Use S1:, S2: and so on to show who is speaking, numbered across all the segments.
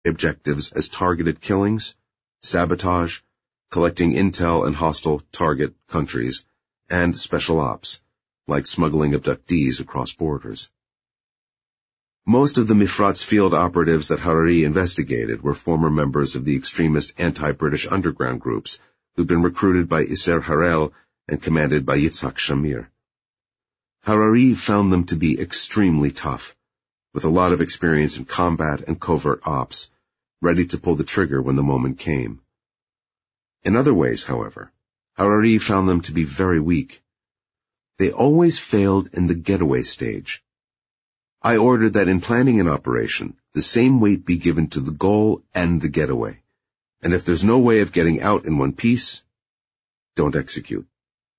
S1: objectives as targeted killings, sabotage, collecting intel in hostile target countries, and special ops, like smuggling abductees across borders. Most of the Mifrat's field operatives that Harari investigated were former members of the extremist anti-British underground groups who'd been recruited by Isser Harel and commanded by Yitzhak Shamir. Harari found them to be extremely tough, with a lot of experience in combat and covert ops, ready to pull the trigger when the moment came. In other ways, however, Harari found them to be very weak. They always failed in the getaway stage. I ordered that in planning an operation, the same weight be given to the goal and the getaway, and if there's no way of getting out in one piece, don't execute.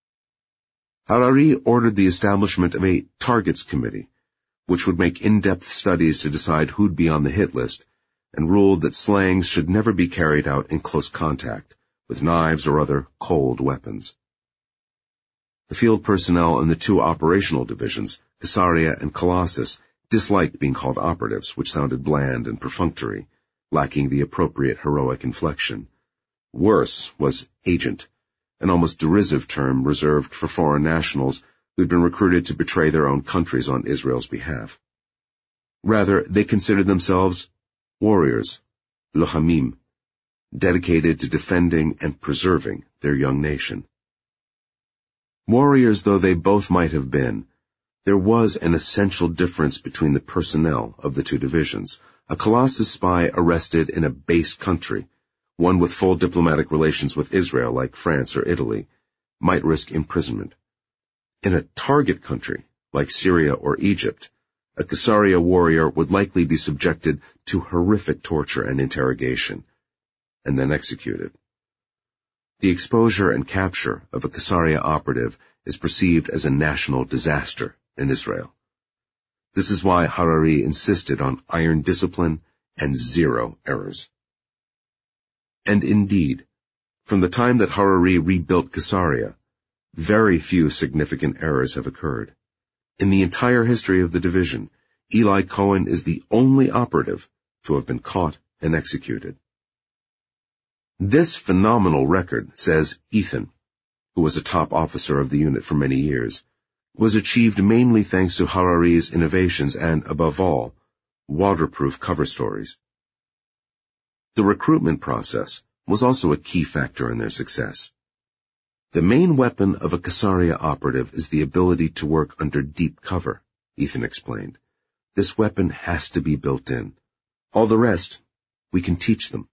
S1: Harari ordered the establishment of a targets committee, which would make in-depth studies to decide who'd be on the hit list, and ruled that slayings should never be carried out in close contact, with knives or other cold weapons. The field personnel in the two operational divisions, Caesarea and Colossus, disliked being called operatives, which sounded bland and perfunctory, lacking the appropriate heroic inflection. Worse was agent, an almost derisive term reserved for foreign nationals who'd been recruited to betray their own countries on Israel's behalf. Rather, they considered themselves warriors, lochamim, dedicated to defending and preserving their young nation. Warriors though they both might have been, there was an essential difference between the personnel of the two divisions. A Colossus spy arrested in a base country, one with full diplomatic relations with Israel like France or Italy, might risk imprisonment. In a target country like Syria or Egypt, a Caesarea warrior would likely be subjected to horrific torture and interrogation, and then executed. The exposure and capture of a Caesarea operative is perceived as a national disaster in Israel. This is why Harari insisted on iron discipline and 0 errors. And indeed, from the time that Harari rebuilt Caesarea, very few significant errors have occurred. In the entire history of the division, Eli Cohen is the only operative to have been caught and executed. This phenomenal record, says Ethan, who was a top officer of the unit for many years, was achieved mainly thanks to Harari's innovations and, above all, waterproof cover stories. The recruitment process was also a key factor in their success. The main weapon of a Caesarea operative is the ability to work under deep cover, Ethan explained. This weapon has to be built in. All the rest, we can teach them.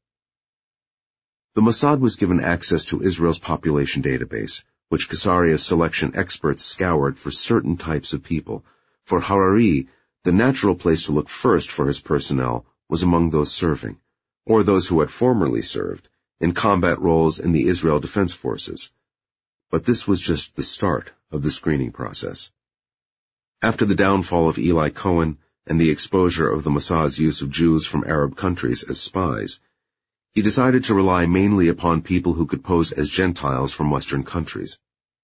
S1: The Mossad was given access to Israel's population database, which Caesarea's selection experts scoured for certain types of people. For Harari, the natural place to look first for his personnel was among those serving, or those who had formerly served, in combat roles in the Israel Defense Forces. But this was just the start of the screening process. After the downfall of Eli Cohen and the exposure of the Mossad's use of Jews from Arab countries as spies, he decided to rely mainly upon people who could pose as Gentiles from Western countries.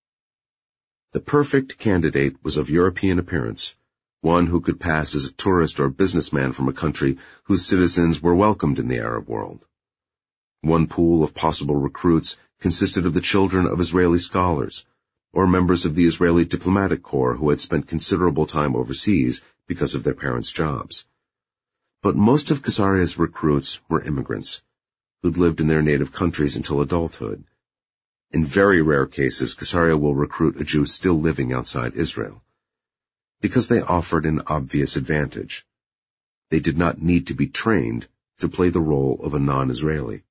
S1: The perfect candidate was of European appearance, one who could pass as a tourist or businessman from a country whose citizens were welcomed in the Arab world. One pool of possible recruits consisted of the children of Israeli scholars, or members of the Israeli diplomatic corps who had spent considerable time overseas because of their parents' jobs. But most of Caesarea's recruits were immigrants, who'd lived in their native countries until adulthood. In very rare cases, Caesarea will recruit a Jew still living outside Israel, because they offered an obvious advantage. They did not need to be trained to play the role of a non-Israeli.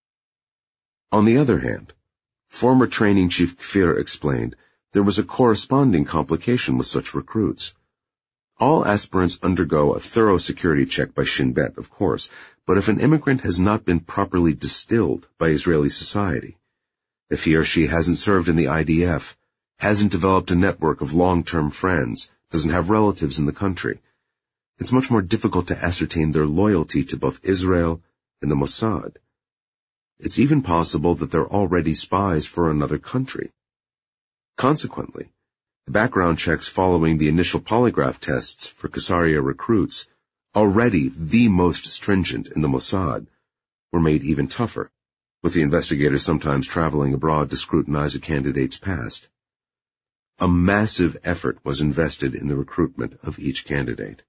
S1: On the other hand, former training chief Kfir explained there was a corresponding complication with such recruits. All aspirants undergo a thorough security check by Shin Bet, of course, but if an immigrant has not been properly distilled by Israeli society, if he or she hasn't served in the IDF, hasn't developed a network of long-term friends, doesn't have relatives in the country, it's much more difficult to ascertain their loyalty to both Israel and the Mossad. It's even possible that they're already spies for another country. Consequently, the background checks following the initial polygraph tests for Caesarea recruits already the most stringent in the Mossad, were made even tougher, with the investigators sometimes traveling abroad to scrutinize a candidate's past. A massive effort was invested in the recruitment of each candidate.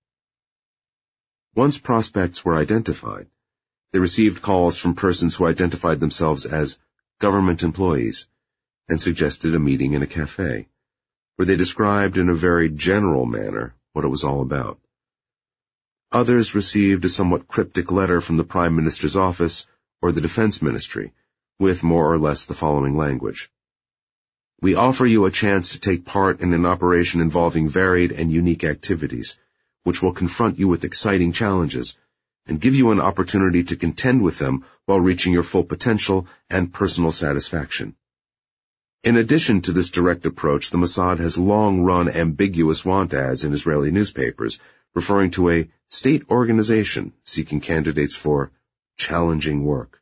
S1: Once prospects were identified, they received calls from persons who identified themselves as government employees and suggested a meeting in a cafe, where they described in a very general manner what it was all about. Others received a somewhat cryptic letter from the Prime Minister's office or the Defense Ministry, with more or less the following language. We offer you a chance to take part in an operation involving varied and unique activities, which will confront you with exciting challenges and give you an opportunity to contend with them while reaching your full potential and personal satisfaction. In addition to this direct approach, the Mossad has long run ambiguous want ads in Israeli newspapers, referring to a state organization seeking candidates for challenging work.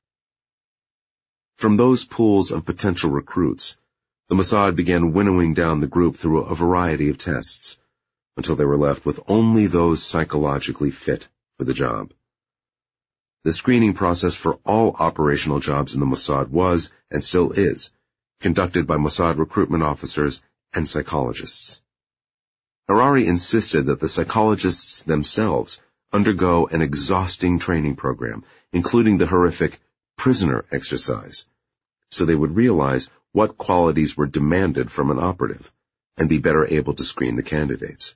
S1: From those pools of potential recruits, the Mossad began winnowing down the group through a variety of tests, until they were left with only those psychologically fit for the job. The screening process for all operational jobs in the Mossad was, and still is, conducted by Mossad recruitment officers and psychologists. Harari insisted that the psychologists themselves undergo an exhausting training program, including the horrific prisoner exercise, so they would realize what qualities were demanded from an operative and be better able to screen the candidates.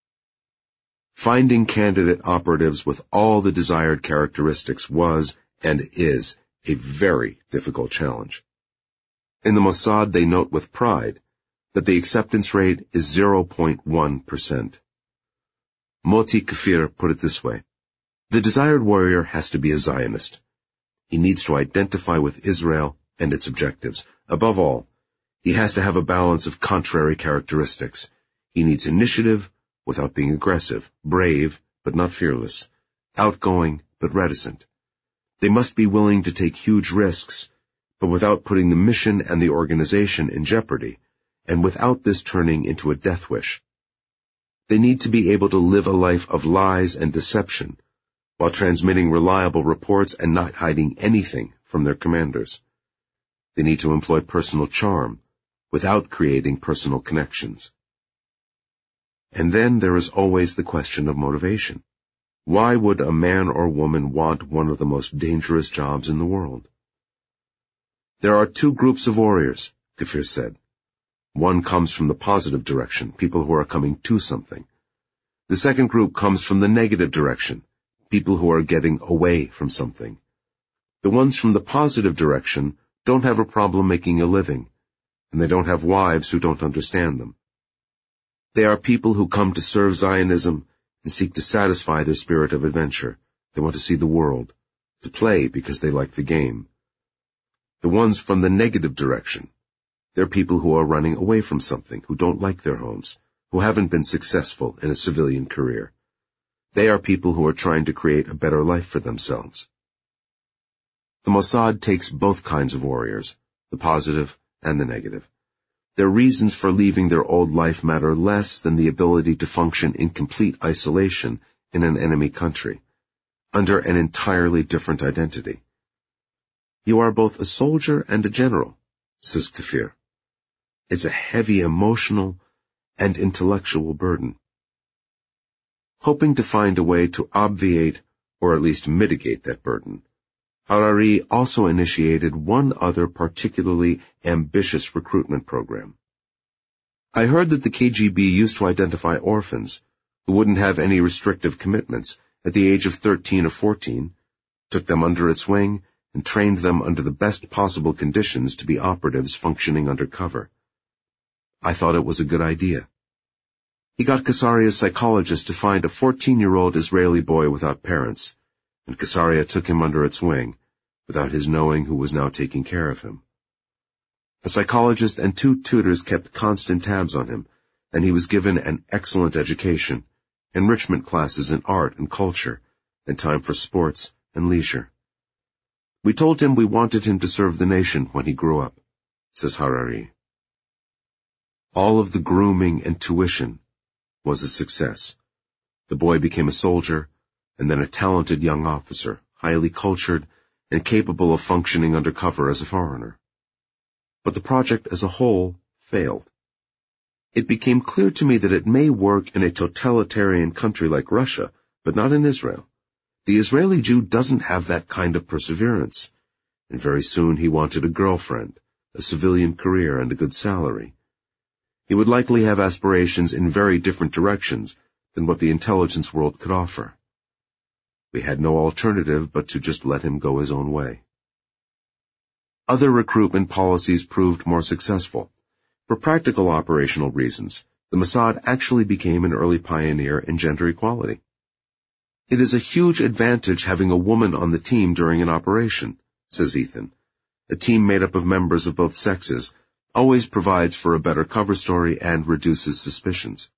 S1: Finding candidate operatives with all the desired characteristics was, and is, a very difficult challenge. In the Mossad, they note with pride that the acceptance rate is 0.1%. Moti Kafir put it this way: the desired warrior has to be a Zionist. He needs to identify with Israel and its objectives. Above all, he has to have a balance of contrary characteristics. He needs initiative without being aggressive, brave but not fearless, outgoing but reticent. They must be willing to take huge risks, but without putting the mission and the organization in jeopardy, and without this turning into a death wish. They need to be able to live a life of lies and deception, while transmitting reliable reports and not hiding anything from their commanders. They need to employ personal charm, without creating personal connections. And then there is always the question of motivation. Why would a man or woman want one of the most dangerous jobs in the world? There are two groups of warriors, Kafir said. One comes from the positive direction, people who are coming to something. The second group comes from the negative direction, people who are getting away from something. The ones from the positive direction don't have a problem making a living, and they don't have wives who don't understand them. They are people who come to serve Zionism and seek to satisfy their spirit of adventure. They want to see the world, to play because they like the game. The ones from the negative direction, they're people who are running away from something, who don't like their homes, who haven't been successful in a civilian career. They are people who are trying to create a better life for themselves. The Mossad takes both kinds of warriors, the positive and the negative. Their reasons for leaving their old life matter less than the ability to function in complete isolation in an enemy country, under an entirely different identity. You are both a soldier and a general, says Kafir. It's a heavy emotional and intellectual burden. Hoping to find a way to obviate or at least mitigate that burden, Harari also initiated one other particularly ambitious recruitment program. I heard that the KGB used to identify orphans who wouldn't have any restrictive commitments at the age of 13 or 14, took them under its wing, and trained them under the best possible conditions to be operatives functioning under cover. I thought it was a good idea. He got Kasaria's psychologist to find a 14-year-old Israeli boy without parents, and Kasaria took him under its wing, without his knowing who was now taking care of him. The psychologist and 2 tutors kept constant tabs on him, and he was given an excellent education, enrichment classes in art and culture, and time for sports and leisure. We told him we wanted him to serve the nation when he grew up, says Harari. All of the grooming and tuition was a success. The boy became a soldier, and then a talented young officer, highly cultured and capable of functioning undercover as a foreigner. But the project as a whole failed. It became clear to me that it may work in a totalitarian country like Russia, but not in Israel. The Israeli Jew doesn't have that kind of perseverance, and very soon he wanted a girlfriend, a civilian career, and a good salary. He would likely have aspirations in very different directions than what the intelligence world could offer. We had no alternative but to just let him go his own way. Other recruitment policies proved more successful. For practical operational reasons, the Mossad actually became an early pioneer in gender equality. It is a huge advantage having a woman on the team during an operation, says Ethan. A team made up of members of both sexes always provides for a better cover story and reduces suspicions.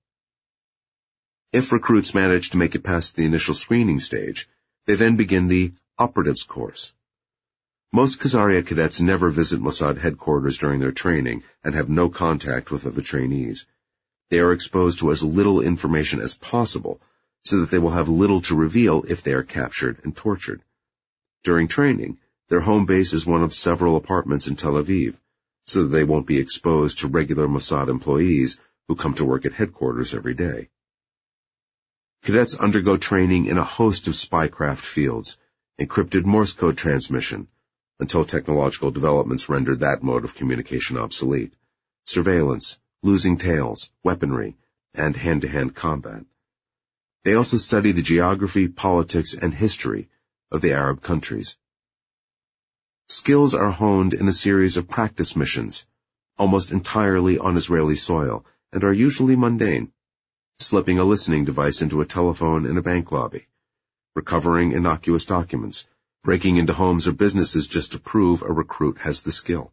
S1: If recruits manage to make it past the initial screening stage, they then begin the operatives course. Most Khazaria cadets never visit Mossad headquarters during their training and have no contact with other trainees. They are exposed to as little information as possible so that they will have little to reveal if they are captured and tortured. During training, their home base is one of several apartments in Tel Aviv, so that they won't be exposed to regular Mossad employees who come to work at headquarters every day. Cadets undergo training in a host of spycraft fields, encrypted Morse code transmission, until technological developments rendered that mode of communication obsolete, surveillance, losing tails, weaponry, and hand-to-hand combat. They also study the geography, politics, and history of the Arab countries. Skills are honed in a series of practice missions, almost entirely on Israeli soil, and are usually mundane. Slipping a listening device into a telephone in a bank lobby, recovering innocuous documents, breaking into homes or businesses just to prove a recruit has the skill.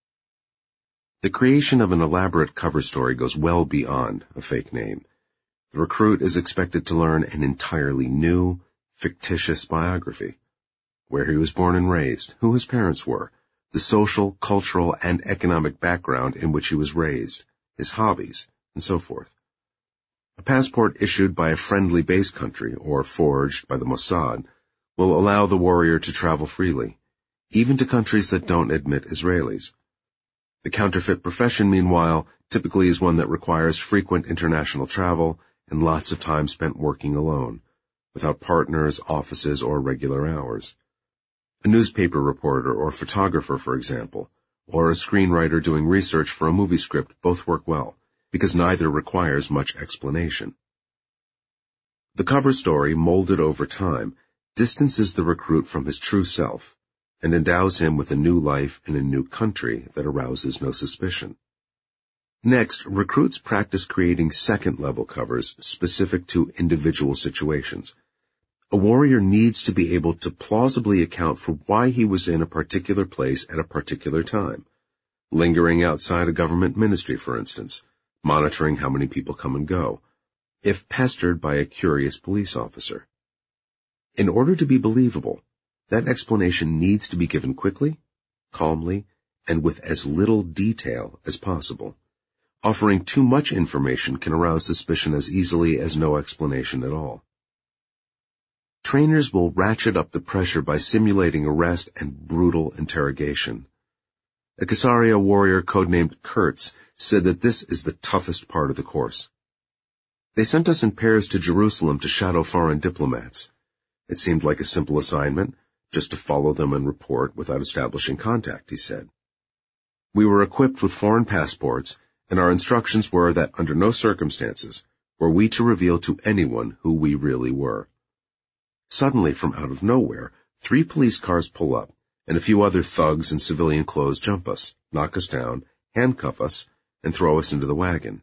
S1: The creation of an elaborate cover story goes well beyond a fake name. The recruit is expected to learn an entirely new, fictitious biography. Where he was born and raised, who his parents were, the social, cultural, and economic background in which he was raised, his hobbies, and so forth. A passport issued by a friendly base country, or forged by the Mossad, will allow the warrior to travel freely, even to countries that don't admit Israelis. The counterfeit profession, meanwhile, typically is one that requires frequent international travel and lots of time spent working alone, without partners, offices, or regular hours. A newspaper reporter or photographer, for example, or a screenwriter doing research for a movie script both work well, because neither requires much explanation. The cover story, molded over time, distances the recruit from his true self and endows him with a new life in a new country that arouses no suspicion. Next, recruits practice creating second-level covers specific to individual situations. A warrior needs to be able to plausibly account for why he was in a particular place at a particular time, lingering outside a government ministry, for instance, monitoring how many people come and go, if pestered by a curious police officer. In order to be believable, that explanation needs to be given quickly, calmly, and with as little detail as possible. Offering too much information can arouse suspicion as easily as no explanation at all. Trainers will ratchet up the pressure by simulating arrest and brutal interrogation. A Khazaria warrior codenamed Kurtz said that this is the toughest part of the course. They sent us in pairs to Jerusalem to shadow foreign diplomats. It seemed like a simple assignment, just to follow them and report without establishing contact, he said. We were equipped with foreign passports, and our instructions were that under no circumstances were we to reveal to anyone who we really were. Suddenly, from out of nowhere, 3 police cars pull up, and a few other thugs in civilian clothes jump us, knock us down, handcuff us, and throw us into the wagon.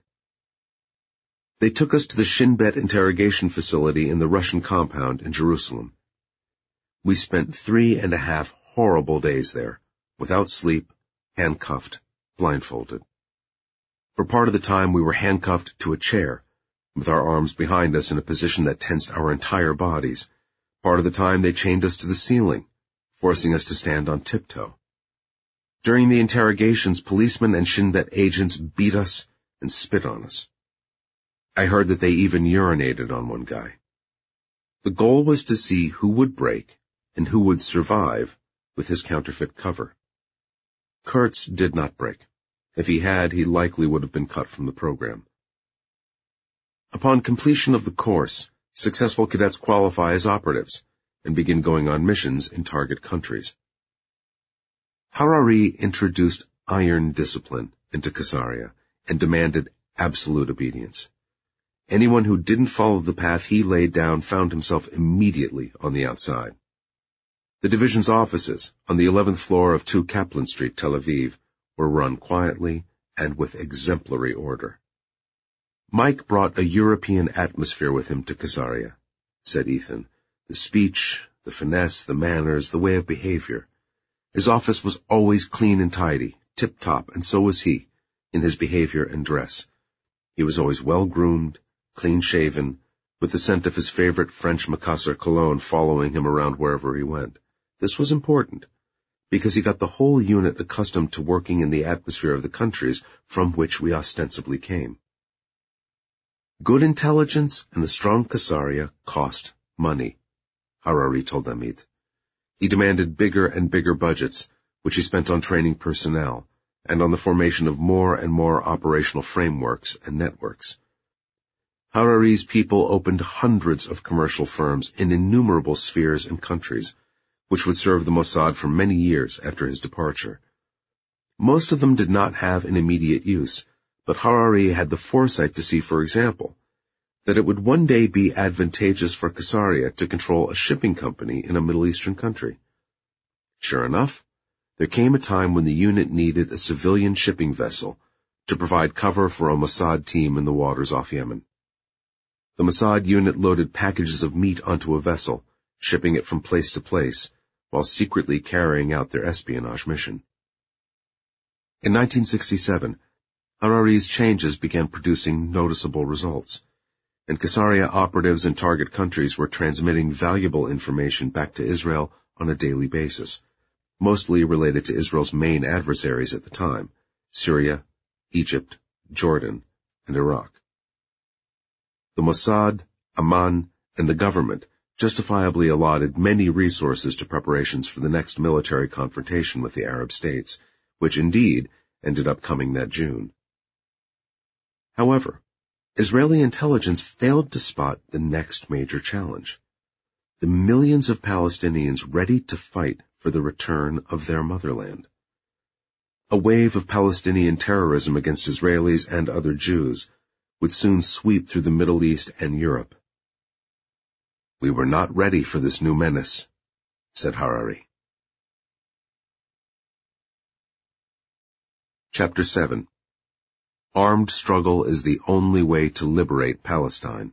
S1: They took us to the Shin Bet interrogation facility in the Russian compound in Jerusalem. We spent 3.5 horrible days there, without sleep, handcuffed, blindfolded. For part of the time we were handcuffed to a chair, with our arms behind us in a position that tensed our entire bodies. Part of the time they chained us to the ceiling, forcing us to stand on tiptoe. During the interrogations, policemen and Shin Bet agents beat us and spit on us. I heard that they even urinated on one guy. The goal was to see who would break and who would survive with his counterfeit cover. Kurtz did not break. If he had, he likely would have been cut from the program. Upon completion of the course, successful cadets qualify as operatives and begin going on missions in target countries. Harari introduced iron discipline into Caesarea and demanded absolute obedience. Anyone who didn't follow the path he laid down found himself immediately on the outside. The division's offices on the 11th floor of 2 Kaplan Street, Tel Aviv, were run quietly and with exemplary order. Mike brought a European atmosphere with him to Caesarea, said Ethan. The speech, the finesse, the manners, the way of behavior. His office was always clean and tidy, tip-top, and so was he, in his behavior and dress. He was always well-groomed, clean-shaven, with the scent of his favorite French Macassar cologne following him around wherever he went. This was important, because he got the whole unit accustomed to working in the atmosphere of the countries from which we ostensibly came. Good intelligence and a strong Caesarea cost money, Harari told Amit. He demanded bigger and bigger budgets, which he spent on training personnel, and on the formation of more and more operational frameworks and networks. Harari's people opened hundreds of commercial firms in innumerable spheres and countries, which would serve the Mossad for many years after his departure. Most of them did not have an immediate use, but Harari had the foresight to see, for example, that it would one day be advantageous for Caesarea to control a shipping company in a Middle Eastern country. Sure enough, there came a time when the unit needed a civilian shipping vessel to provide cover for a Mossad team in the waters off Yemen. The Mossad unit loaded packages of meat onto a vessel, shipping it from place to place, while secretly carrying out their espionage mission. In 1967, Harari's changes began producing noticeable results, and Caesarea operatives in target countries were transmitting valuable information back to Israel on a daily basis, mostly related to Israel's main adversaries at the time, Syria, Egypt, Jordan, and Iraq. The Mossad, Amman, and the government justifiably allotted many resources to preparations for the next military confrontation with the Arab states, which indeed ended up coming that June. However, Israeli intelligence failed to spot the next major challenge: the millions of Palestinians ready to fight for the return of their motherland. A wave of Palestinian terrorism against Israelis and other Jews would soon sweep through the Middle East and Europe. We were not ready for this new menace, said Harari. Chapter 7. Armed struggle is the only way to liberate Palestine.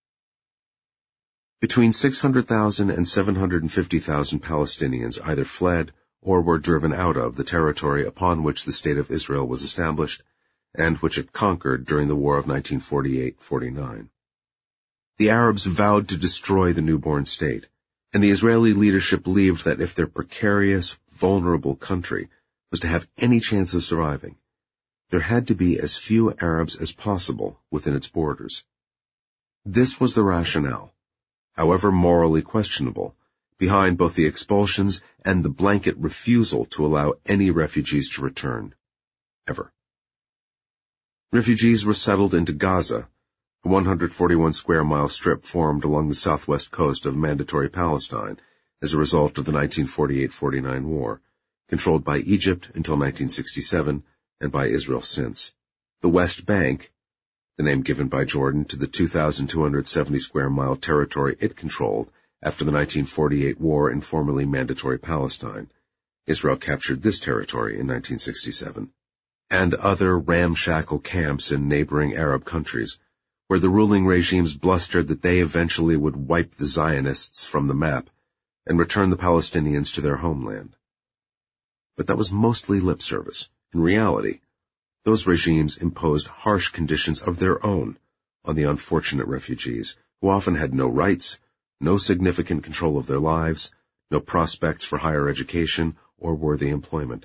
S1: Between 600,000 and 750,000 Palestinians either fled or were driven out of the territory upon which the State of Israel was established and which it conquered during the War of 1948-49. The Arabs vowed to destroy the newborn state, and the Israeli leadership believed that if their precarious, vulnerable country was to have any chance of surviving, there had to be as few Arabs as possible within its borders. This was the rationale, however morally questionable, behind both the expulsions and the blanket refusal to allow any refugees to return, ever. Refugees were settled into Gaza, a 141-square-mile strip formed along the southwest coast of Mandatory Palestine as a result of the 1948-49 war, controlled by Egypt until 1967 and by Israel since. The West Bank, the name given by Jordan to the 2,270-square-mile territory it controlled after the 1948 war in formerly Mandatory Palestine. Israel captured this territory in 1967. And other ramshackle camps in neighboring Arab countries, where the ruling regimes blustered that they eventually would wipe the Zionists from the map and return the Palestinians to their homeland. But that was mostly lip service. In reality, those regimes imposed harsh conditions of their own on the unfortunate refugees, who often had no rights, no significant control of their lives, no prospects for higher education or worthy employment.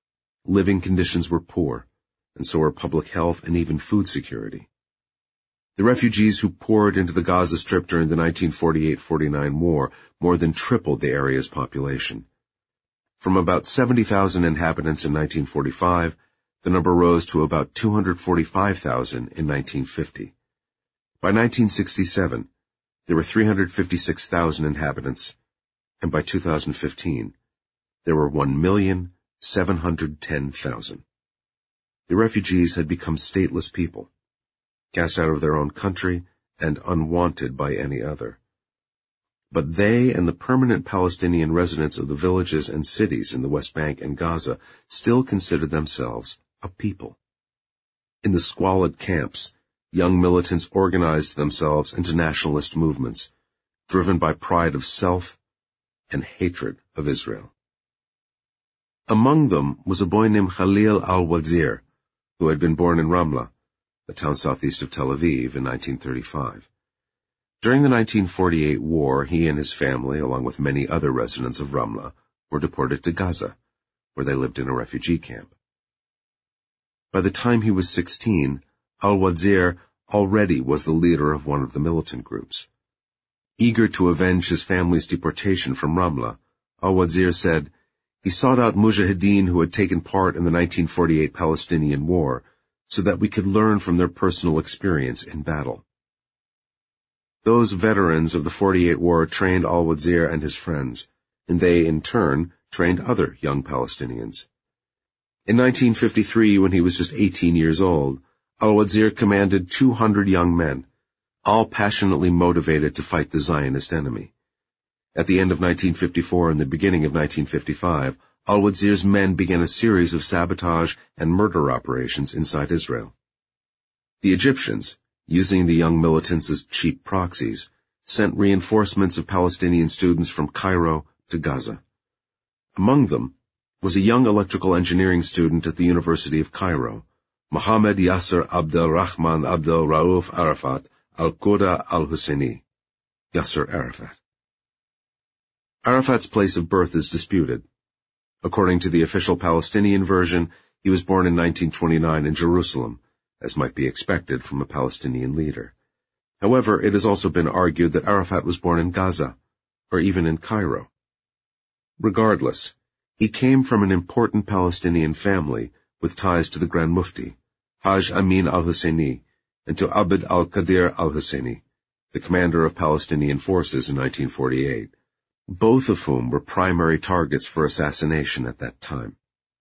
S1: Living conditions were poor, and so were public health and even food security. The refugees who poured into the Gaza Strip during the 1948-49 war more than tripled the area's population. From about 70,000 inhabitants in 1945, the number rose to about 245,000 in 1950. By 1967, there were 356,000 inhabitants, and by 2015, there were 1,710,000. The refugees had become stateless people, cast out of their own country and unwanted by any other. But they and the permanent Palestinian residents of the villages and cities in the West Bank and Gaza still considered themselves a people. In the squalid camps, young militants organized themselves into nationalist movements, driven by pride of self and hatred of Israel. Among them was a boy named Khalil al-Wazir, who had been born in Ramla, a town southeast of Tel Aviv, in 1935. During the 1948 war, he and his family, along with many other residents of Ramla, were deported to Gaza, where they lived in a refugee camp. By the time he was 16, al-Wazir already was the leader of one of the militant groups. Eager to avenge his family's deportation from Ramla, al-Wazir said, he sought out mujahideen who had taken part in the 1948 Palestinian War so that we could learn from their personal experience in battle. Those veterans of the 48 war trained al-Wazir and his friends, and they, in turn, trained other young Palestinians. In 1953, when he was just 18 years old, al-Wazir commanded 200 young men, all passionately motivated to fight the Zionist enemy. At the end of 1954 and the beginning of 1955, al-Wazir's men began a series of sabotage and murder operations inside Israel. The Egyptians, using the young militants as cheap proxies, sent reinforcements of Palestinian students from Cairo to Gaza. Among them was a young electrical engineering student at the University of Cairo, Mohammed Yasser Abdel Rahman Abdel Rauf Arafat al-Quda al-Husseini, Yasser Arafat. Arafat's place of birth is disputed. According to the official Palestinian version, he was born in 1929 in Jerusalem, as might be expected from a Palestinian leader. However, it has also been argued that Arafat was born in Gaza, or even in Cairo. Regardless, he came from an important Palestinian family with ties to the Grand Mufti, Haj Amin al-Husseini, and to Abd al-Qadir al-Husseini, the commander of Palestinian forces in 1948, both of whom were primary targets for assassination at that time.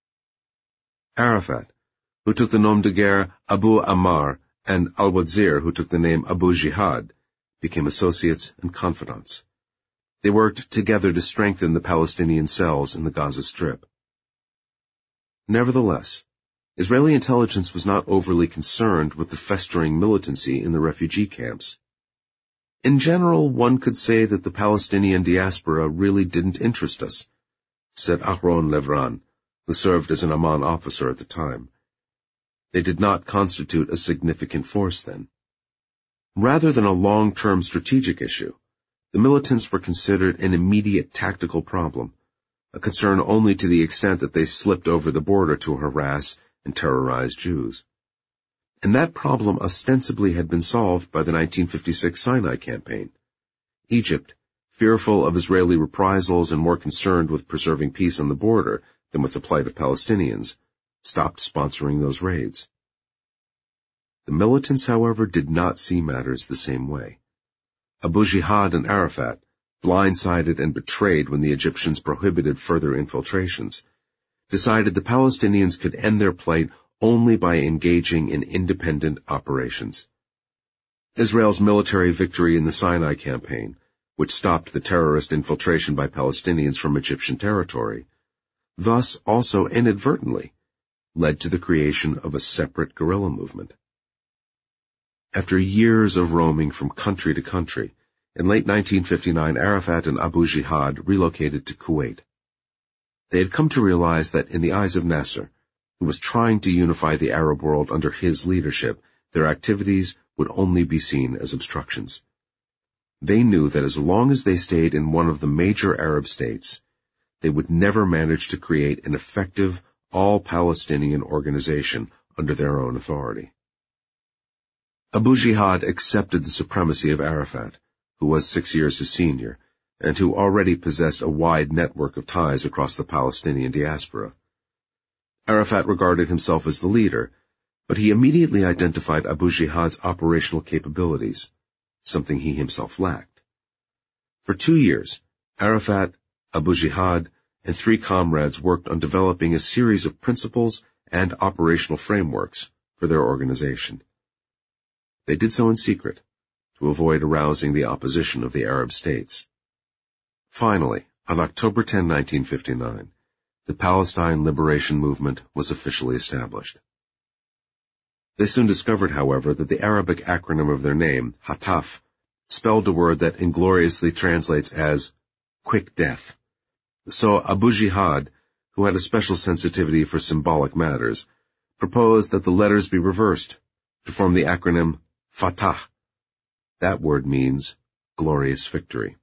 S1: Arafat, who took the nom de guerre Abu Ammar, and al-Wazir, who took the name Abu Jihad, became associates and confidants. They worked together to strengthen the Palestinian cells in the Gaza Strip. Nevertheless, Israeli intelligence was not overly concerned with the festering militancy in the refugee camps. In general, one could say that the Palestinian diaspora really didn't interest us, said Aharon Levran, who served as an Amman officer at the time. They did not constitute a significant force then. Rather than a long-term strategic issue, the militants were considered an immediate tactical problem, a concern only to the extent that they slipped over the border to harass and terrorize Jews. And that problem ostensibly had been solved by the 1956 Sinai campaign. Egypt, fearful of Israeli reprisals and more concerned with preserving peace on the border than with the plight of Palestinians, stopped sponsoring those raids. The militants, however, did not see matters the same way. Abu Jihad and Arafat, blindsided and betrayed when the Egyptians prohibited further infiltrations, decided the Palestinians could end their plight only by engaging in independent operations. Israel's military victory in the Sinai campaign, which stopped the terrorist infiltration by Palestinians from Egyptian territory, thus also inadvertently led to the creation of a separate guerrilla movement. After years of roaming from country to country, in late 1959 Arafat and Abu Jihad relocated to Kuwait. They had come to realize that in the eyes of Nasser, who was trying to unify the Arab world under his leadership, their activities would only be seen as obstructions. They knew that as long as they stayed in one of the major Arab states, they would never manage to create an effective, all-Palestinian organization under their own authority. Abu Jihad accepted the supremacy of Arafat, who was 6 years his senior, and who already possessed a wide network of ties across the Palestinian diaspora. Arafat regarded himself as the leader, but he immediately identified Abu Jihad's operational capabilities, something he himself lacked. For 2 years, Arafat, Abu Jihad, and 3 comrades worked on developing a series of principles and operational frameworks for their organization. They did so in secret, to avoid arousing the opposition of the Arab states. Finally, on October 10, 1959, the Palestine Liberation Movement was officially established. They soon discovered, however, that the Arabic acronym of their name, Hataf, spelled a word that ingloriously translates as quick death. So Abu Jihad, who had a special sensitivity for symbolic matters, proposed that the letters be reversed to form the acronym Fatah. That word means glorious victory.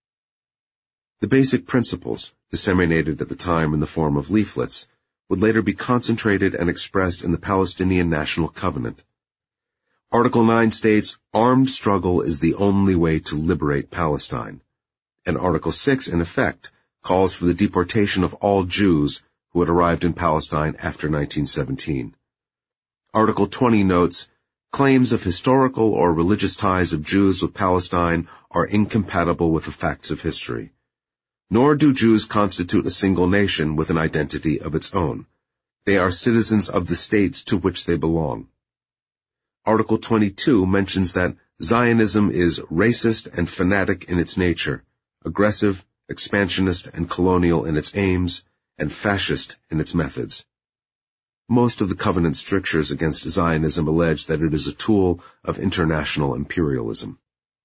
S1: The basic principles, disseminated at the time in the form of leaflets, would later be concentrated and expressed in the Palestinian National Covenant. Article 9 states, armed struggle is the only way to liberate Palestine. And Article 6, in effect, calls for the deportation of all Jews who had arrived in Palestine after 1917. Article 20 notes, claims of historical or religious ties of Jews with Palestine are incompatible with the facts of history. Nor do Jews constitute a single nation with an identity of its own. They are citizens of the states to which they belong. Article 22 mentions that Zionism is racist and fanatic in its nature, aggressive, expansionist and colonial in its aims, and fascist in its methods. Most of the covenant strictures against Zionism allege that it is a tool of international imperialism.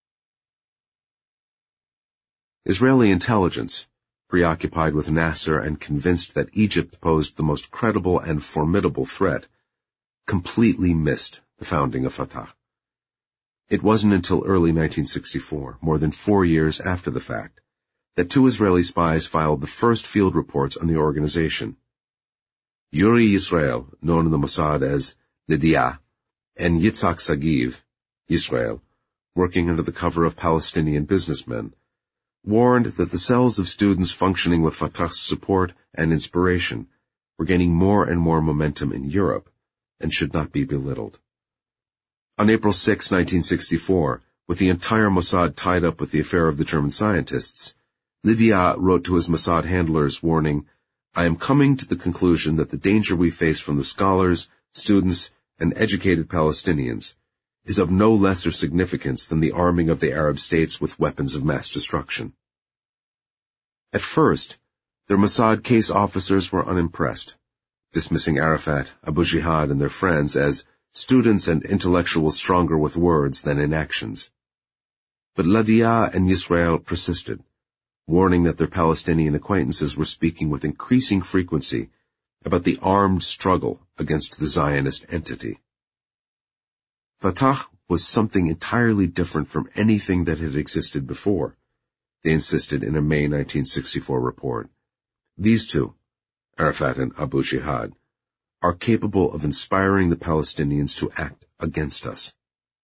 S1: Israeli intelligence, preoccupied with Nasser and convinced that Egypt posed the most credible and formidable threat, completely missed the founding of Fatah. It wasn't until early 1964, more than 4 years after the fact, that 2 Israeli spies filed the first field reports on the organization. Yuri Yisrael, known in the Mossad as Lidia, and Yitzhak Sagiv, Yisrael, working under the cover of Palestinian businessmen, warned that the cells of students functioning with Fatah's support and inspiration were gaining more and more momentum in Europe and should not be belittled. On April 6, 1964, with the entire Mossad tied up with the affair of the German scientists, Lidia wrote to his Mossad handlers warning, I am coming to the conclusion that the danger we face from the scholars, students, and educated Palestinians is of no lesser significance than the arming of the Arab states with weapons of mass destruction. At first, their Mossad case officers were unimpressed, dismissing Arafat, Abu Jihad, and their friends as students and intellectuals stronger with words than in actions. But Ladia and Yisrael persisted, warning that their Palestinian acquaintances were speaking with increasing frequency about the armed struggle against the Zionist entity. Fatah was something entirely different from anything that had existed before, they insisted in a May 1964 report. These two, Arafat and Abu Jihad, are capable of inspiring the Palestinians to act against us.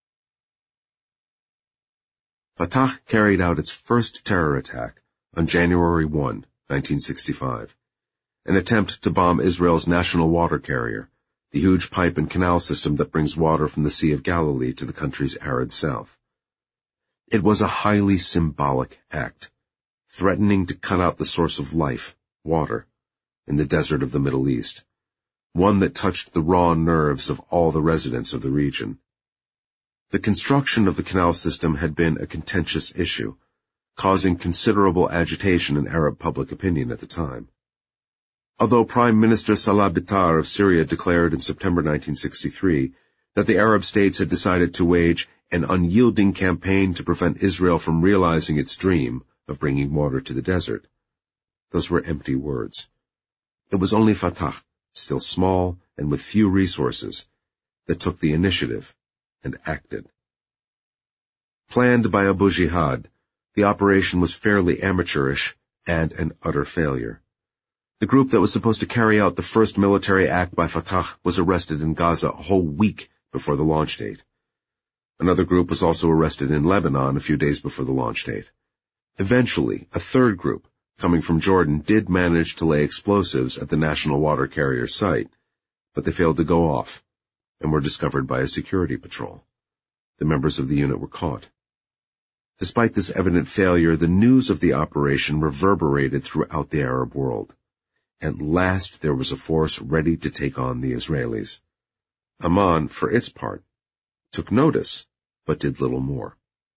S1: Fatah carried out its first terror attack on January 1, 1965, an attempt to bomb Israel's national water carrier, the huge pipe and canal system that brings water from the Sea of Galilee to the country's arid south. It was a highly symbolic act, threatening to cut out the source of life, water, in the desert of the Middle East, one that touched the raw nerves of all the residents of the region. The construction of the canal system had been a contentious issue, causing considerable agitation in Arab public opinion at the time. Although Prime Minister Salah Bitar of Syria declared in September 1963 that the Arab states had decided to wage an unyielding campaign to prevent Israel from realizing its dream of bringing water to the desert, those were empty words. It was only Fatah, still small and with few resources, that took the initiative and acted. Planned by Abu Jihad, the operation was fairly amateurish and an utter failure. The group that was supposed to carry out the first military act by Fatah was arrested in Gaza a whole week before the launch date. Another group was also arrested in Lebanon a few days before the launch date. Eventually, a third group, coming from Jordan, did manage to lay explosives at the national water carrier site, but they failed to go off and were discovered by a security patrol. The members of the unit were caught. Despite this evident failure, the news of the operation reverberated throughout the Arab world. At last there was a force ready to take on the Israelis. Amman, for its part, took notice, but did little more.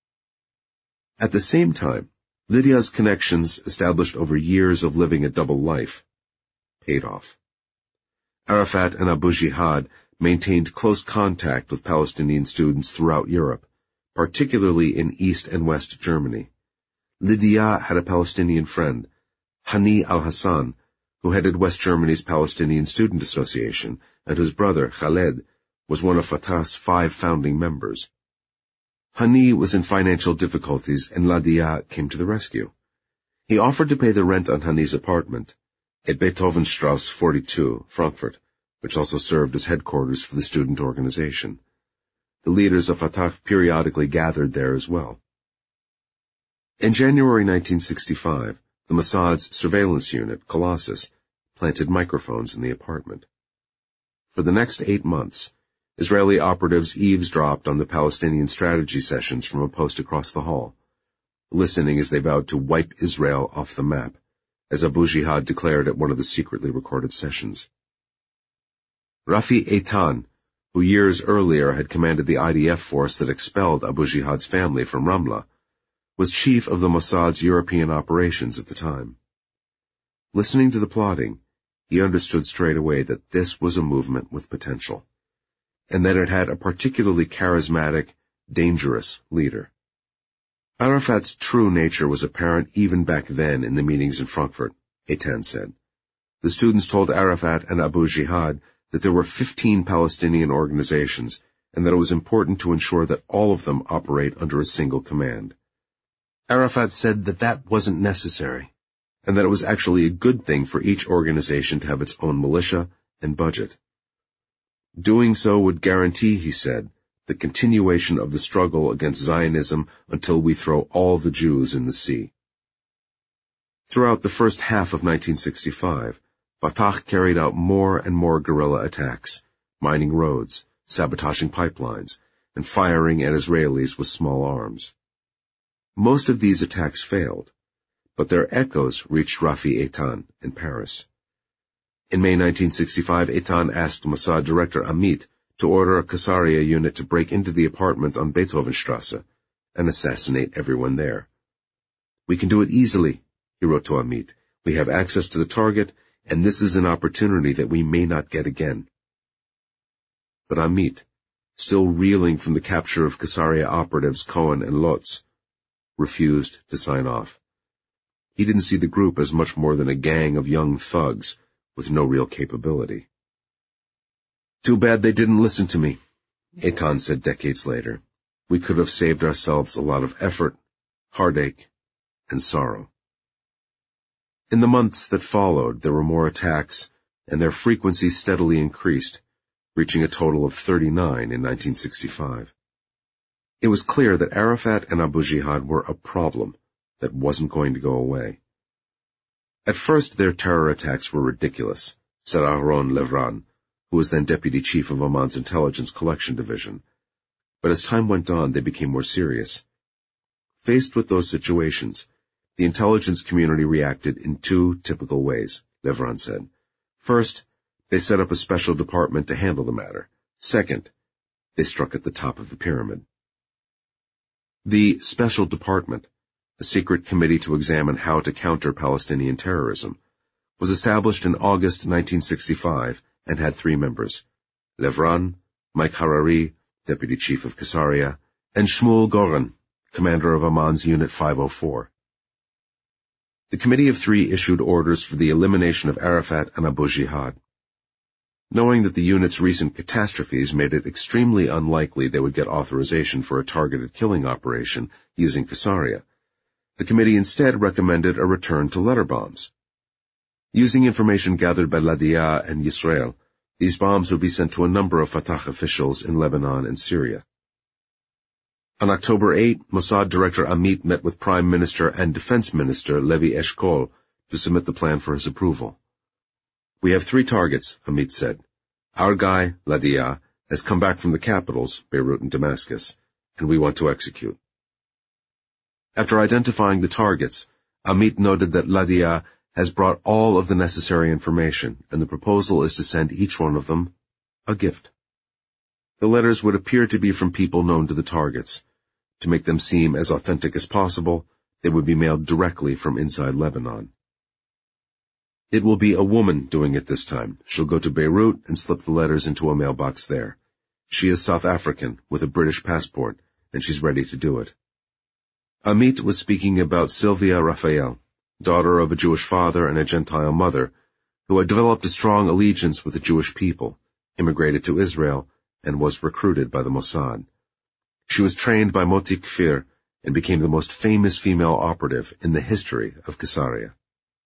S1: At the same time, Lydia's connections, established over years of living a double life, paid off. Arafat and Abu Jihad maintained close contact with Palestinian students throughout Europe, particularly in East and West Germany. Lydia had a Palestinian friend, Hani al-Hassan, who headed West Germany's Palestinian Student Association, and whose brother, Khaled, was one of Fatah's 5 founding members. Hani was in financial difficulties, and Lydia came to the rescue. He offered to pay the rent on Hani's apartment at Beethovenstrasse 42, Frankfurt, which also served as headquarters for the student organization. The leaders of Fatah periodically gathered there as well. In January 1965, the Mossad's surveillance unit, Colossus, planted microphones in the apartment. For the next 8 months, Israeli operatives eavesdropped on the Palestinian strategy sessions from a post across the hall, listening as they vowed to wipe Israel off the map, as Abu Jihad declared at one of the secretly recorded sessions. Rafi Eitan, who years earlier had commanded the IDF force that expelled Abu Jihad's family from Ramla, was chief of the Mossad's European operations at the time. Listening to the plotting, he understood straight away that this was a movement with potential, and that it had a particularly charismatic, dangerous leader. Arafat's true nature was apparent even back then in the meetings in Frankfurt, Eitan said. The students told Arafat and Abu Jihad that there were 15 Palestinian organizations, and that it was important to ensure that all of them operate under a single command. Arafat said that that wasn't necessary, and that it was actually a good thing for each organization to have its own militia and budget. Doing so would guarantee, he said, the continuation of the struggle against Zionism until we throw all the Jews in the sea. Throughout the first half of 1965, Fatah carried out more and more guerrilla attacks, mining roads, sabotaging pipelines, and firing at Israelis with small arms. Most of these attacks failed, but their echoes reached Rafi Eitan in Paris. In May 1965, Eitan asked Mossad Director Amit to order a Kasaria unit to break into the apartment on Beethovenstrasse and assassinate everyone there. "We can do it easily," he wrote to Amit. "We have access to the target, and this is an opportunity that we may not get again." But Amit, still reeling from the capture of Kasaria operatives Cohen and Lotz, refused to sign off. He didn't see the group as much more than a gang of young thugs with no real capability. "Too bad they didn't listen to me," Eitan said decades later. "We could have saved ourselves a lot of effort, heartache, and sorrow." In the months that followed, there were more attacks, and their frequency steadily increased, reaching a total of 39 in 1965. It was clear that Arafat and Abu Jihad were a problem that wasn't going to go away. At first, their terror attacks were ridiculous, said Aharon Levran, who was then deputy chief of Amman's intelligence collection division. But as time went on, they became more serious. Faced with those situations, the intelligence community reacted in 2 typical ways, Levran said. First, they set up a special department to handle the matter. Second, they struck at the top of the pyramid. The Special Department, a secret committee to examine how to counter Palestinian terrorism, was established in August 1965 and had 3 members: Levran, Mike Harari, deputy chief of Kasaria, and Shmuel Goren, commander of Amman's Unit 504. The Committee of 3 issued orders for the elimination of Arafat and Abu Jihad. Knowing that the unit's recent catastrophes made it extremely unlikely they would get authorization for a targeted killing operation using Kasaria, the committee instead recommended a return to letter bombs. Using information gathered by Ladia and Yisrael, these bombs would be sent to a number of Fatah officials in Lebanon and Syria. On October 8, Mossad Director Amit met with Prime Minister and Defense Minister Levi Eshkol to submit the plan for his approval. "We have 3 targets," Amit said. "Our guy, Ladia, has come back from the capitals, Beirut and Damascus, and we want to execute." After identifying the targets, Amit noted that Ladia has brought all of the necessary information, and the proposal is to send each one of them a gift. The letters would appear to be from people known to the targets. To make them seem as authentic as possible, they would be mailed directly from inside Lebanon. "It will be a woman doing it this time. She'll go to Beirut and slip the letters into a mailbox there. She is South African, with a British passport, and she's ready to do it." Amit was speaking about Sylvia Raphael, daughter of a Jewish father and a Gentile mother, who had developed a strong allegiance with the Jewish people, immigrated to Israel, and was recruited by the Mossad. She was trained by Moti Kfir and became the most famous female operative in the history of Caesarea.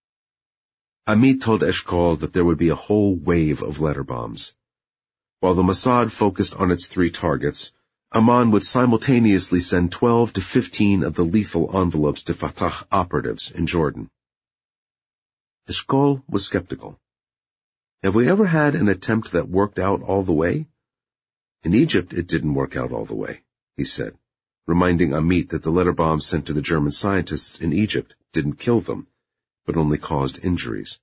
S1: Amit told Eshkol that there would be a whole wave of letter bombs. While the Mossad focused on its 3 targets, Amman would simultaneously send 12 to 15 of the lethal envelopes to Fatah operatives in Jordan. Eshkol was skeptical. "Have we ever had an attempt that worked out all the way?" "In Egypt, it didn't work out all the way," he said, reminding Amit that the letter bombs sent to the German scientists in Egypt didn't kill them, but only caused injuries.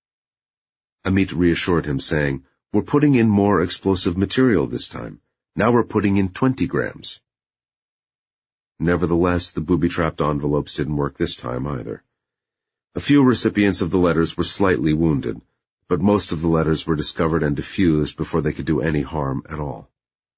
S1: Amit reassured him, saying, "We're putting in more explosive material this time. Now we're putting in 20 grams. Nevertheless, the booby-trapped envelopes didn't work this time either. A few recipients of the letters were slightly wounded, but most of the letters were discovered and diffused before they could do any harm at all.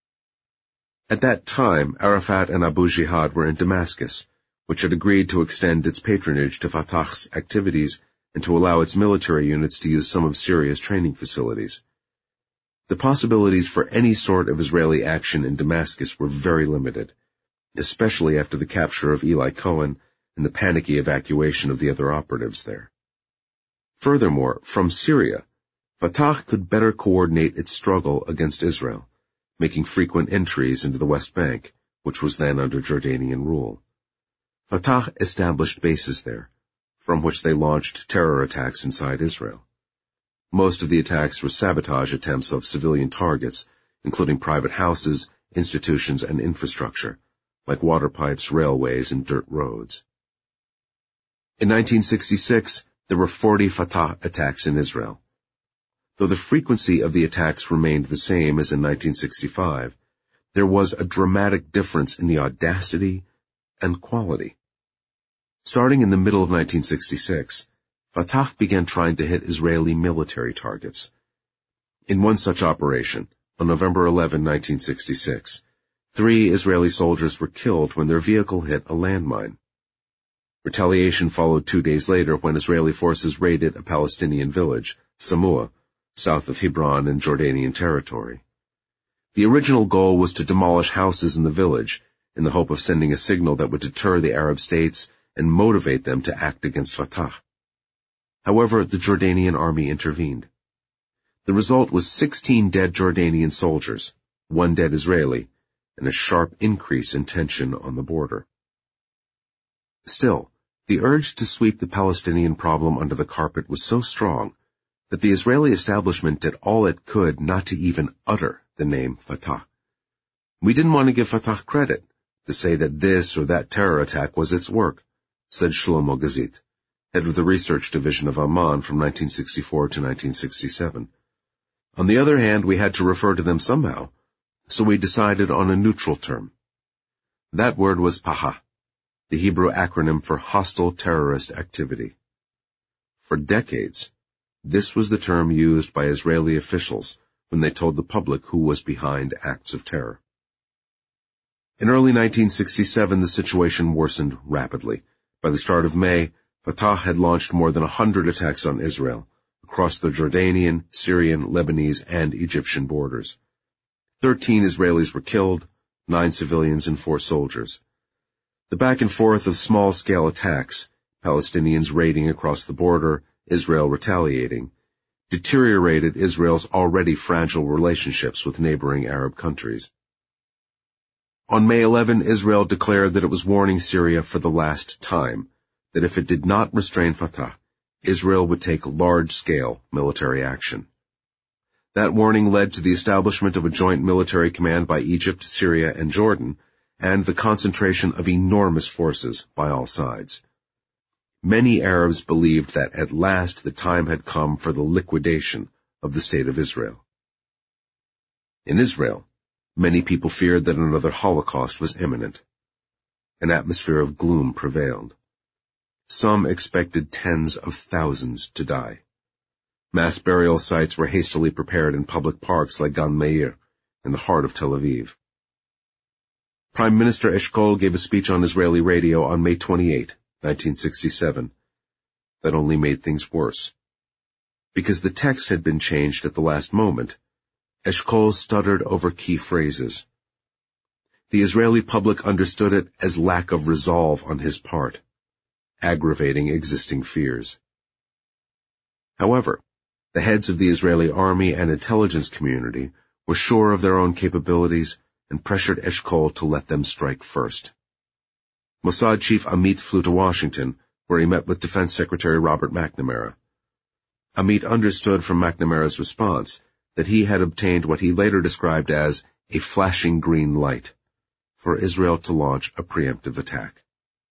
S1: At that time, Arafat and Abu Jihad were in Damascus, which had agreed to extend its patronage to Fatah's activities and to allow its military units to use some of Syria's training facilities. The possibilities for any sort of Israeli action in Damascus were very limited, especially after the capture of Eli Cohen and the panicky evacuation of the other operatives there. Furthermore, from Syria, Fatah could better coordinate its struggle against Israel, making frequent entries into the West Bank, which was then under Jordanian rule. Fatah established bases there, from which they launched terror attacks inside Israel. Most of the attacks were sabotage attempts of civilian targets, including private houses, institutions, and infrastructure, like water pipes, railways, and dirt roads. In 1966, there were 40 Fatah attacks in Israel. Though the frequency of the attacks remained the same as in 1965, there was a dramatic difference in the audacity and quality. Starting in the middle of 1966, Fatah began trying to hit Israeli military targets. In one such operation, on November 11, 1966, 3 Israeli soldiers were killed when their vehicle hit a landmine. Retaliation followed 2 days later when Israeli forces raided a Palestinian village, Samua, south of Hebron in Jordanian territory. The original goal was to demolish houses in the village, in the hope of sending a signal that would deter the Arab states and motivate them to act against Fatah. However, the Jordanian army intervened. The result was 16 dead Jordanian soldiers, 1 dead Israeli, and a sharp increase in tension on the border. Still, the urge to sweep the Palestinian problem under the carpet was so strong that the Israeli establishment did all it could not to even utter the name Fatah. "We didn't want to give Fatah credit, to say that this or that terror attack was its work," said Shlomo Gazit, head of the research division of Amman from 1964 to 1967. "On the other hand, we had to refer to them somehow, so we decided on a neutral term. That word was PAHA, the Hebrew acronym for Hostile Terrorist Activity. For decades, this was the term used by Israeli officials when they told the public who was behind acts of terror. In early 1967, the situation worsened rapidly. By the start of May, Fatah had launched more than 100 attacks on Israel, across the Jordanian, Syrian, Lebanese, and Egyptian borders. 13 Israelis were killed, 9 civilians and 4 soldiers. The back and forth of small-scale attacks, Palestinians raiding across the border, Israel retaliating, deteriorated Israel's already fragile relationships with neighboring Arab countries. On May 11, Israel declared that it was warning Syria for the last time, that if it did not restrain Fatah, Israel would take large-scale military action. That warning led to the establishment of a joint military command by Egypt, Syria, and Jordan, and the concentration of enormous forces by all sides. Many Arabs believed that at last the time had come for the liquidation of the State of Israel. In Israel, many people feared that another Holocaust was imminent. An atmosphere of gloom prevailed. Some expected tens of thousands to die. Mass burial sites were hastily prepared in public parks like Gan Meir, in the heart of Tel Aviv. Prime Minister Eshkol gave a speech on Israeli radio on May 28, 1967. That only made things worse. Because the text had been changed at the last moment, Eshkol stuttered over key phrases. The Israeli public understood it as lack of resolve on his part, aggravating existing fears. However, the heads of the Israeli army and intelligence community were sure of their own capabilities and pressured Eshkol to let them strike first. Mossad Chief Amit flew to Washington, where he met with Defense Secretary Robert McNamara. Amit understood from McNamara's response that he had obtained what he later described as a flashing green light for Israel to launch a preemptive attack.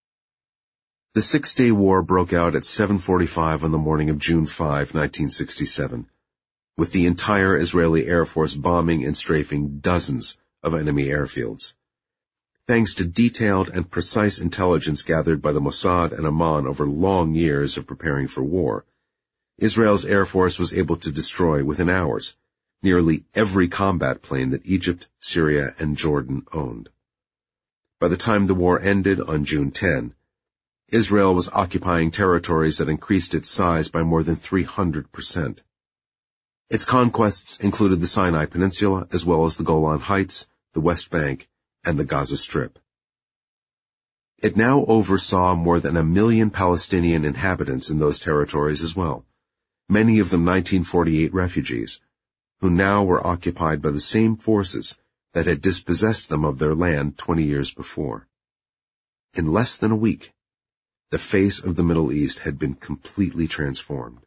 S1: The Six-Day War broke out at 7:45 on the morning of June 5, 1967, with the entire Israeli Air Force bombing and strafing dozens of enemy airfields. Thanks to detailed and precise intelligence gathered by the Mossad and Amman over long years of preparing for war, Israel's Air Force was able to destroy within hours nearly every combat plane that Egypt, Syria, and Jordan owned. By the time the war ended on June 10, Israel was occupying territories that increased its size by more than 300%. Its conquests included the Sinai Peninsula as well as the Golan Heights, the West Bank, and the Gaza Strip. It now oversaw more than 1 million Palestinian inhabitants in those territories as well, many of them 1948 refugees, who now were occupied by the same forces that had dispossessed them of their land 20 years before. In less than a week, the face of the Middle East had been completely transformed.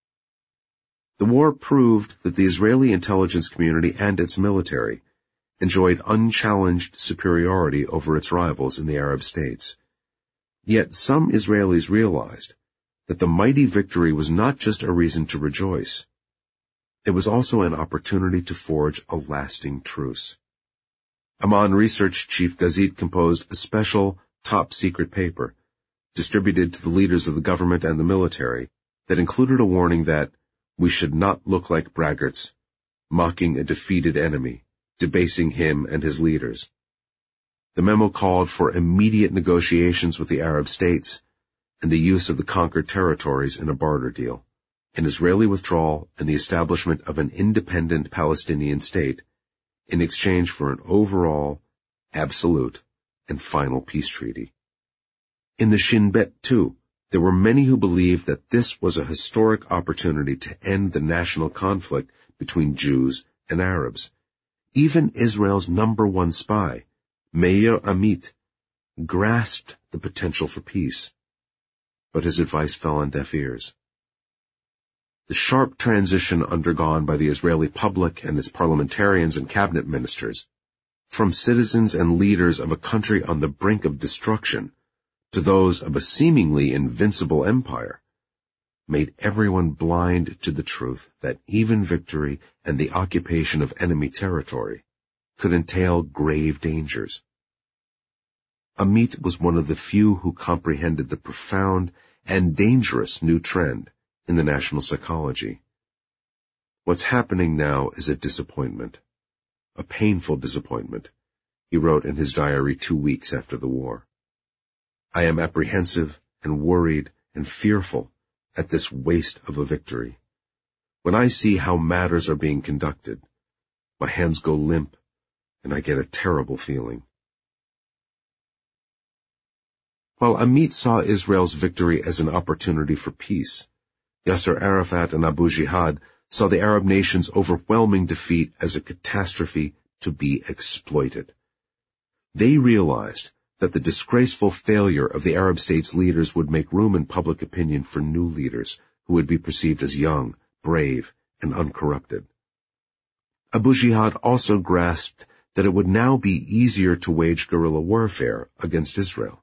S1: The war proved that the Israeli intelligence community and its military enjoyed unchallenged superiority over its rivals in the Arab states. Yet some Israelis realized that the mighty victory was not just a reason to rejoice. It was also an opportunity to forge a lasting truce. Amman Research Chief Gazit composed a special, top-secret paper, distributed to the leaders of the government and the military, that included a warning that we should not look like braggarts, mocking a defeated enemy, debasing him and his leaders. The memo called for immediate negotiations with the Arab states and the use of the conquered territories in a barter deal, an Israeli withdrawal and the establishment of an independent Palestinian state in exchange for an overall, absolute, and final peace treaty. In the Shin Bet, too, there were many who believed that this was a historic opportunity to end the national conflict between Jews and Arabs. Even Israel's #1 spy, Meir Amit, grasped the potential for peace, but his advice fell on deaf ears. The sharp transition undergone by the Israeli public and its parliamentarians and cabinet ministers, from citizens and leaders of a country on the brink of destruction to those of a seemingly invincible empire, made everyone blind to the truth that even victory and the occupation of enemy territory could entail grave dangers. Amit was one of the few who comprehended the profound and dangerous new trend in the national psychology. What's happening now is a disappointment, a painful disappointment, he wrote in his diary 2 weeks after the war. I am apprehensive and worried and fearful at this waste of a victory. When I see how matters are being conducted, my hands go limp and I get a terrible feeling. While Amit saw Israel's victory as an opportunity for peace, Yasser Arafat and Abu Jihad saw the Arab nations' overwhelming defeat as a catastrophe to be exploited. They realized that the disgraceful failure of the Arab states' leaders would make room in public opinion for new leaders who would be perceived as young, brave, and uncorrupted. Abu Jihad also grasped that it would now be easier to wage guerrilla warfare against Israel.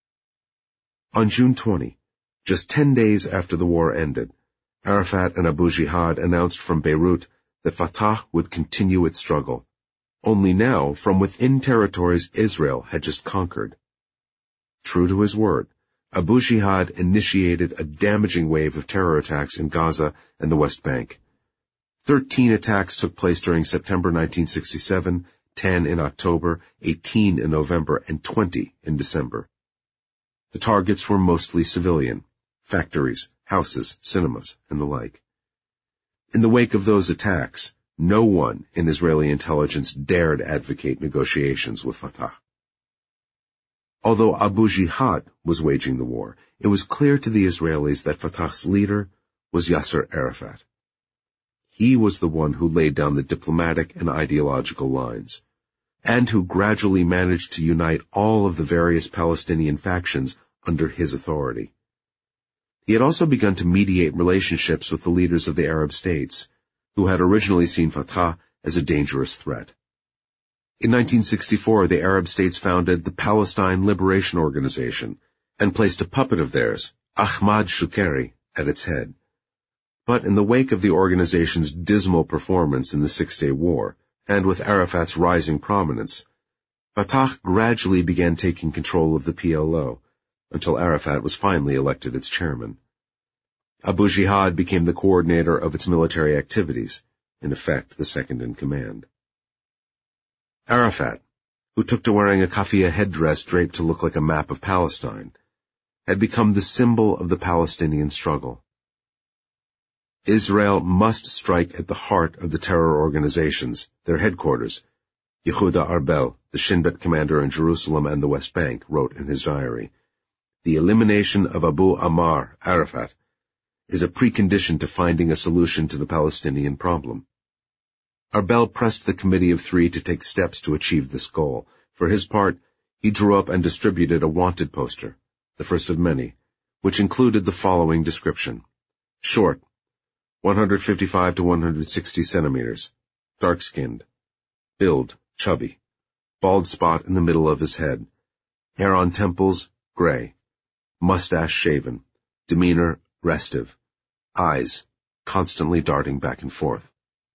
S1: On June 20, just 10 days after the war ended, Arafat and Abu Jihad announced from Beirut that Fatah would continue its struggle, only now from within territories Israel had just conquered. True to his word, Abu Jihad initiated a damaging wave of terror attacks in Gaza and the West Bank. 13 attacks took place during September 1967, 10 in October, 18 in November, and 20 in December. The targets were mostly civilian: factories, houses, cinemas, and the like. In the wake of those attacks, no one in Israeli intelligence dared advocate negotiations with Fatah. Although Abu Jihad was waging the war, it was clear to the Israelis that Fatah's leader was Yasser Arafat. He was the one who laid down the diplomatic and ideological lines, and who gradually managed to unite all of the various Palestinian factions under his authority. He had also begun to mediate relationships with the leaders of the Arab states, who had originally seen Fatah as a dangerous threat. In 1964, the Arab states founded the Palestine Liberation Organization and placed a puppet of theirs, Ahmad Shukeri, at its head. But in the wake of the organization's dismal performance in the Six-Day War, and with Arafat's rising prominence, Fatah gradually began taking control of the PLO, until Arafat was finally elected its chairman. Abu Jihad became the coordinator of its military activities, in effect the second in command. Arafat, who took to wearing a kafia headdress draped to look like a map of Palestine, had become the symbol of the Palestinian struggle. Israel must strike at the heart of the terror organizations, their headquarters. Yehuda Arbel, the Shin Bet commander in Jerusalem and the West Bank, wrote in his diary, "The elimination of Abu Ammar, Arafat, is a precondition to finding a solution to the Palestinian problem." Arbel pressed the Committee of Three to take steps to achieve this goal. For his part, he drew up and distributed a wanted poster, the first of many, which included the following description: short, 155 to 160 centimeters, dark-skinned, build, chubby, bald spot in the middle of his head, hair on temples, gray, mustache shaven, demeanor restive, eyes constantly darting back and forth.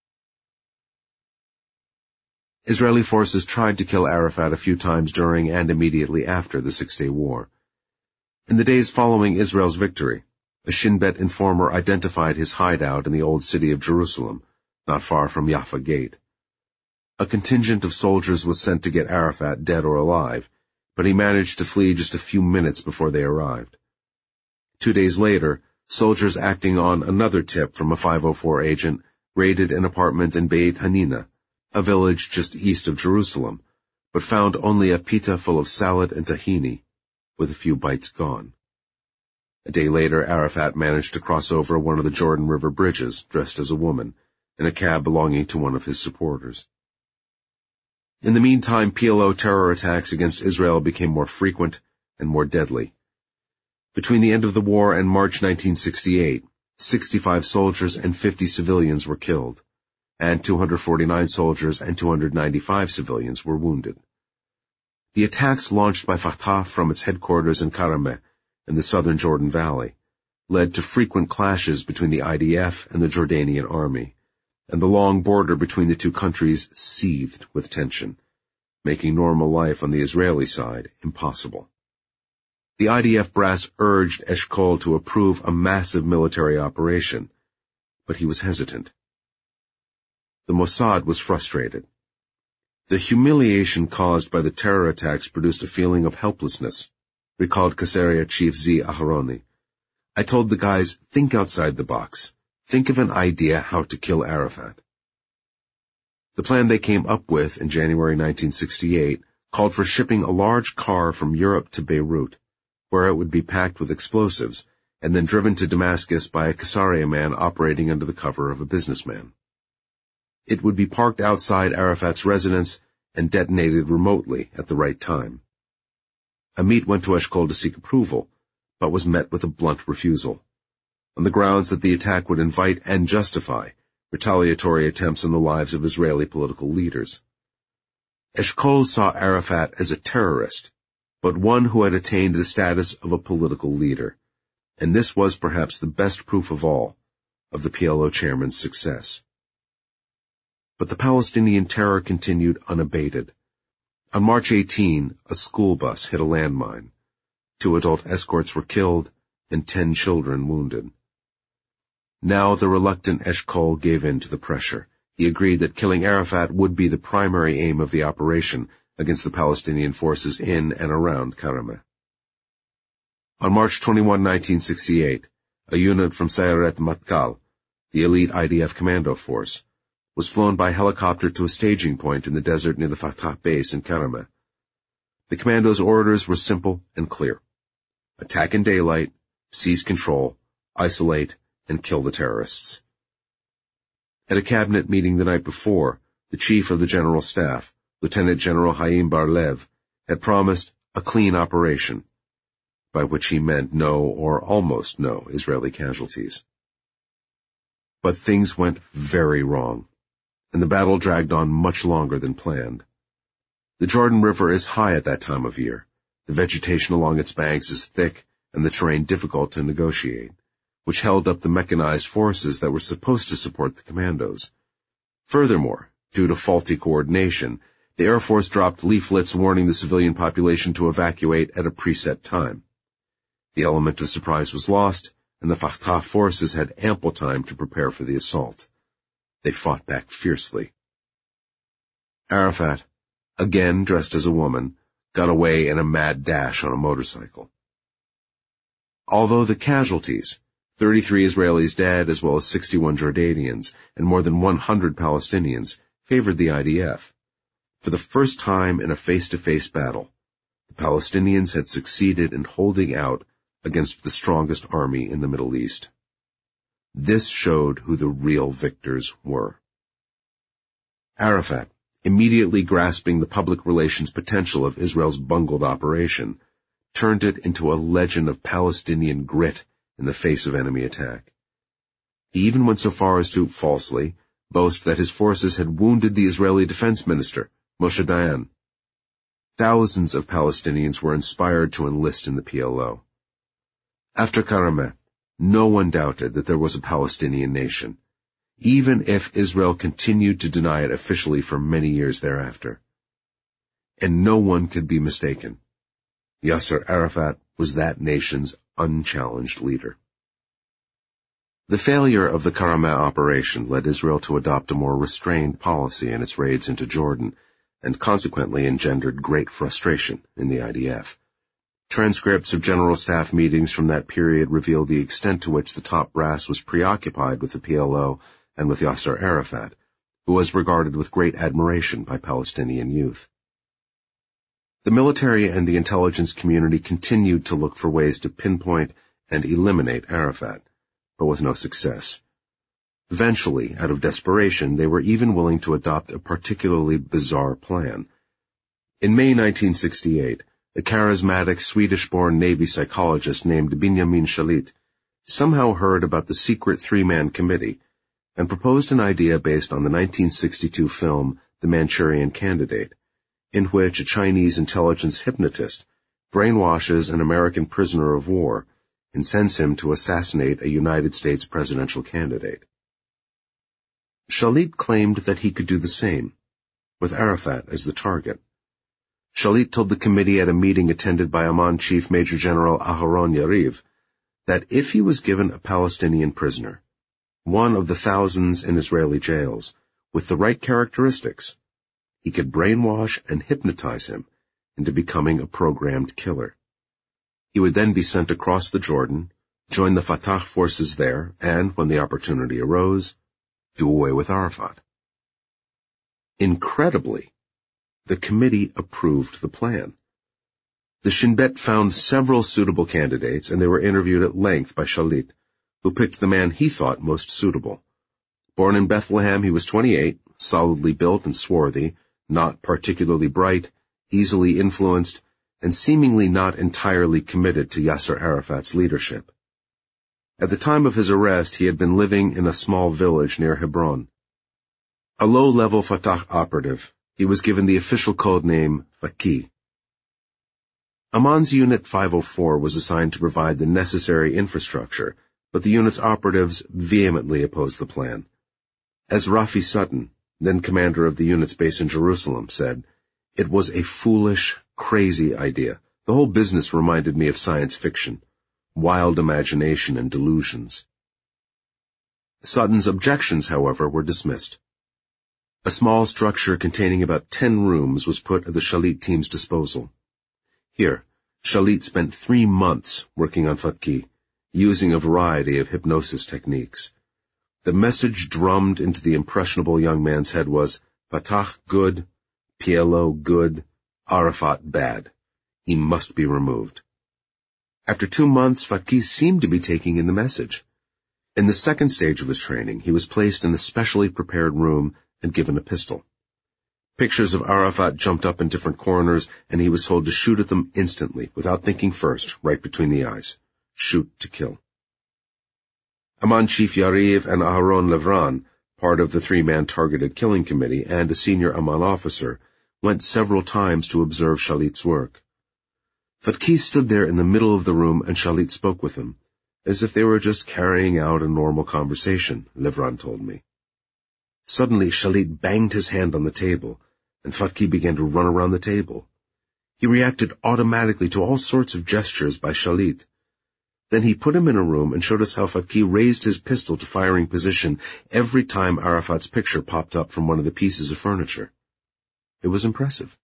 S1: Israeli forces tried to kill Arafat a few times during and immediately after the Six-Day War. In the days following Israel's victory, a Shin Bet informer identified his hideout in the old city of Jerusalem, not far from Jaffa Gate. A contingent of soldiers was sent to get Arafat, dead or alive, but he managed to flee just a few minutes before they arrived. 2 days later, soldiers acting on another tip from a 504 agent raided an apartment in Beit Hanina, a village just east of Jerusalem, but found only a pita full of salad and tahini, with a few bites gone. A day later, Arafat managed to cross over one of the Jordan River bridges, dressed as a woman, in a cab belonging to one of his supporters. In the meantime, PLO terror attacks against Israel became more frequent and more deadly. Between the end of the war and March 1968, 65 soldiers and 50 civilians were killed, and 249 soldiers and 295 civilians were wounded. The attacks launched by Fatah from its headquarters in Karameh, in the southern Jordan Valley, led to frequent clashes between the IDF and the Jordanian army, and the long border between the two countries seethed with tension, making normal life on the Israeli side impossible. The IDF brass urged Eshkol to approve a massive military operation, but he was hesitant. The Mossad was frustrated. The humiliation caused by the terror attacks produced a feeling of helplessness, recalled Qasseriyah Chief Z. Aharoni. "I told the guys, think outside the box. Think of an idea how to kill Arafat." The plan they came up with in January 1968 called for shipping a large car from Europe to Beirut, where it would be packed with explosives and then driven to Damascus by a Qasseriyah man operating under the cover of a businessman. It would be parked outside Arafat's residence, and detonated remotely at the right time. Amit went to Eshkol to seek approval, but was met with a blunt refusal, on the grounds that the attack would invite and justify retaliatory attempts on the lives of Israeli political leaders. Eshkol saw Arafat as a terrorist, but one who had attained the status of a political leader, and this was perhaps the best proof of all of the PLO chairman's success. But the Palestinian terror continued unabated. On March 18, a school bus hit a landmine. 2 adult escorts were killed and 10 children wounded. Now the reluctant Eshkol gave in to the pressure. He agreed that killing Arafat would be the primary aim of the operation against the Palestinian forces in and around Karameh. On March 21, 1968, a unit from Sayeret Matkal, the elite IDF commando force, was flown by helicopter to a staging point in the desert near the Fatah base in Karameh. The commando's orders were simple and clear. Attack in daylight, seize control, isolate, and kill the terrorists. At a cabinet meeting the night before, the chief of the General Staff, Lieutenant General Haim Bar-Lev, had promised a clean operation, by which he meant no or almost no Israeli casualties. But things went very wrong, and the battle dragged on much longer than planned. The Jordan River is high at that time of year. The vegetation along its banks is thick and the terrain difficult to negotiate, which held up the mechanized forces that were supposed to support the commandos. Furthermore, due to faulty coordination, the Air Force dropped leaflets warning the civilian population to evacuate at a preset time. The element of surprise was lost, and the Fatah forces had ample time to prepare for the assault. They fought back fiercely. Arafat, again dressed as a woman, got away in a mad dash on a motorcycle. Although the casualties, 33 Israelis dead as well as 61 Jordanians and more than 100 Palestinians, favored the IDF, for the first time in a face-to-face battle, the Palestinians had succeeded in holding out against the strongest army in the Middle East. This showed who the real victors were. Arafat, immediately grasping the public relations potential of Israel's bungled operation, turned it into a legend of Palestinian grit in the face of enemy attack. He even went so far as to, falsely, boast that his forces had wounded the Israeli defense minister, Moshe Dayan. Thousands of Palestinians were inspired to enlist in the PLO. After Karameh, no one doubted that there was a Palestinian nation, even if Israel continued to deny it officially for many years thereafter. And no one could be mistaken. Yasser Arafat was that nation's unchallenged leader. The failure of the Karameh operation led Israel to adopt a more restrained policy in its raids into Jordan, and consequently engendered great frustration in the IDF. Transcripts of General Staff meetings from that period reveal the extent to which the top brass was preoccupied with the PLO and with Yasser Arafat, who was regarded with great admiration by Palestinian youth. The military and the intelligence community continued to look for ways to pinpoint and eliminate Arafat, but with no success. Eventually, out of desperation, they were even willing to adopt a particularly bizarre plan. In May 1968, a charismatic Swedish-born Navy psychologist named Benjamin Shalit somehow heard about the secret three-man committee and proposed an idea based on the 1962 film The Manchurian Candidate, in which a Chinese intelligence hypnotist brainwashes an American prisoner of war and sends him to assassinate a United States presidential candidate. Shalit claimed that he could do the same, with Arafat as the target. Shalit told the committee at a meeting attended by Amman Chief Major General Aharon Yariv that if he was given a Palestinian prisoner, one of the thousands in Israeli jails, with the right characteristics, he could brainwash and hypnotize him into becoming a programmed killer. He would then be sent across the Jordan, join the Fatah forces there, and, when the opportunity arose, do away with Arafat. Incredibly, the committee approved the plan. The Shin Bet found several suitable candidates, and they were interviewed at length by Shalit, who picked the man he thought most suitable. Born in Bethlehem, he was 28, solidly built and swarthy, not particularly bright, easily influenced, and seemingly not entirely committed to Yasser Arafat's leadership. At the time of his arrest, he had been living in a small village near Hebron. A low-level Fatah operative, he was given the official code name Faki. Aman's Unit 504 was assigned to provide the necessary infrastructure, but the unit's operatives vehemently opposed the plan. As Rafi Sutton, then commander of the unit's base in Jerusalem, said, "It was a foolish, crazy idea. The whole business reminded me of science fiction, wild imagination and delusions." Sutton's objections, however, were dismissed. A small structure containing about 10 rooms was put at the Shalit team's disposal. Here, Shalit spent 3 months working on Fatki, using a variety of hypnosis techniques. The message drummed into the impressionable young man's head was, Fatah good, PLO good, Arafat bad. He must be removed. After 2 months, Fatki seemed to be taking in the message. In the second stage of his training, he was placed in a specially prepared room and given a pistol. Pictures of Arafat jumped up in different corners, and he was told to shoot at them instantly, without thinking first, right between the eyes. Shoot to kill. Aman Chief Yariv and Aharon Levran, part of the 3-man targeted killing committee and a senior Aman officer, went several times to observe Shalit's work. Fatki stood there in the middle of the room and Shalit spoke with him, as if they were just carrying out a normal conversation, Levran told me. Suddenly, Shalit banged his hand on the table, and Fatki began to run around the table. He reacted automatically to all sorts of gestures by Shalit. Then he put him in a room and showed us how Fatki raised his pistol to firing position every time Arafat's picture popped up from one of the pieces of furniture. It was impressive.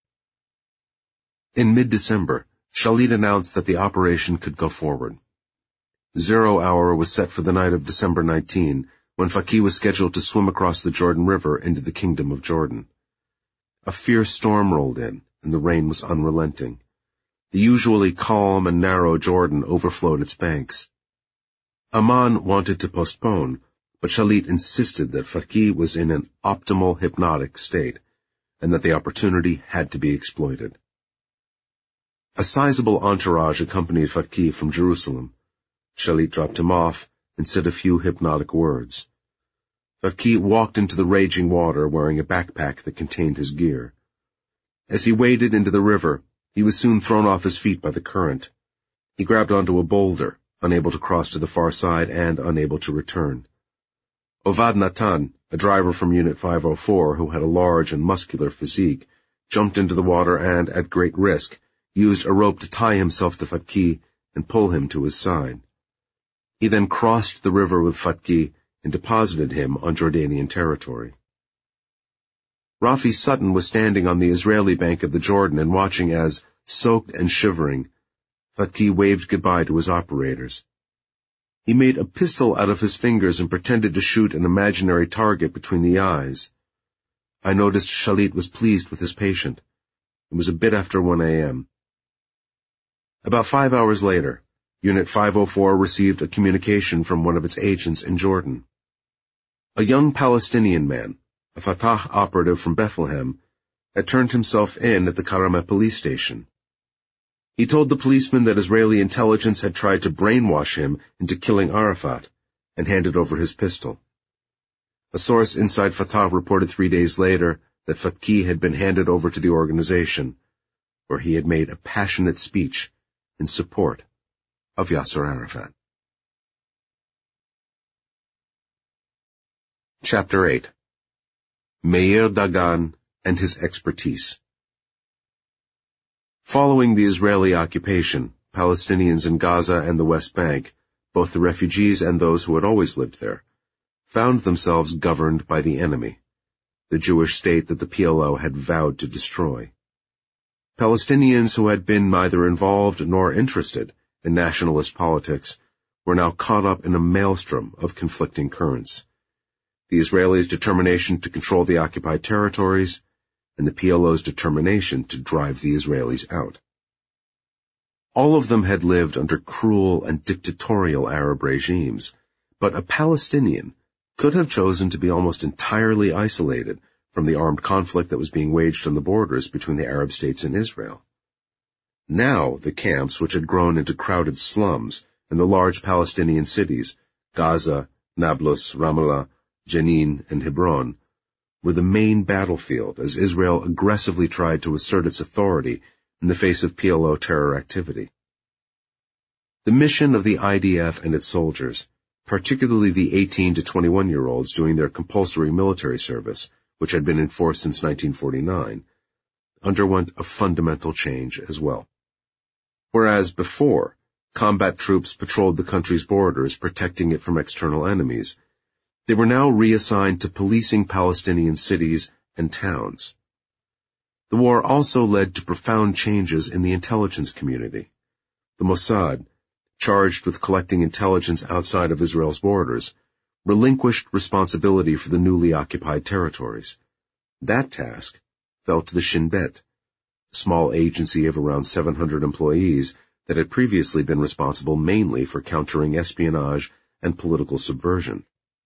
S1: In mid-December, Shalit announced that the operation could go forward. 0 hour was set for the night of December 19, when Fatki was scheduled to swim across the Jordan River into the Kingdom of Jordan. A fierce storm rolled in, and the rain was unrelenting. The usually calm and narrow Jordan overflowed its banks. Aman wanted to postpone, but Shalit insisted that Fatki was in an optimal hypnotic state, and that the opportunity had to be exploited. A sizable entourage accompanied Fatki from Jerusalem. Shalit dropped him off and said a few hypnotic words. Fatki walked into the raging water wearing a backpack that contained his gear. As he waded into the river, he was soon thrown off his feet by the current. He grabbed onto a boulder, unable to cross to the far side and unable to return. Ovad Natan, a driver from Unit 504 who had a large and muscular physique, jumped into the water and, at great risk, used a rope to tie himself to Fatki and pull him to his side. He then crossed the river with Fatki and deposited him on Jordanian territory. Rafi Sutton was standing on the Israeli bank of the Jordan and watching as, soaked and shivering, Fatki waved goodbye to his operators. He made a pistol out of his fingers and pretended to shoot an imaginary target between the eyes. I noticed Shalit was pleased with his patient. It was a bit after 1 a.m. About 5 hours later, Unit 504 received a communication from one of its agents in Jordan. A young Palestinian man, a Fatah operative from Bethlehem, had turned himself in at the Karama police station. He told the policeman that Israeli intelligence had tried to brainwash him into killing Arafat, and handed over his pistol. A source inside Fatah reported 3 days later that Fatki had been handed over to the organization, where he had made a passionate speech in support of Yasser Arafat. Chapter 8. Meir Dagan and his expertise. Following the Israeli occupation, Palestinians in Gaza and the West Bank, both the refugees and those who had always lived there, found themselves governed by the enemy, the Jewish state that the PLO had vowed to destroy. Palestinians who had been neither involved nor interested in nationalist politics were now caught up in a maelstrom of conflicting currents. The Israelis' determination to control the occupied territories, and the PLO's determination to drive the Israelis out. All of them had lived under cruel and dictatorial Arab regimes, but a Palestinian could have chosen to be almost entirely isolated from the armed conflict that was being waged on the borders between the Arab states and Israel. Now the camps, which had grown into crowded slums, and the large Palestinian cities, Gaza, Nablus, Ramallah, Jenin, and Hebron, were the main battlefield as Israel aggressively tried to assert its authority in the face of PLO terror activity. The mission of the IDF and its soldiers, particularly the 18 to 21-year-olds doing their compulsory military service, which had been in force since 1949, underwent a fundamental change as well. Whereas before, combat troops patrolled the country's borders, protecting it from external enemies, they were now reassigned to policing Palestinian cities and towns. The war also led to profound changes in the intelligence community. The Mossad, charged with collecting intelligence outside of Israel's borders, relinquished responsibility for the newly occupied territories. That task fell to the Shin Bet, a small agency of around 700 employees that had previously been responsible mainly for countering espionage and political subversion.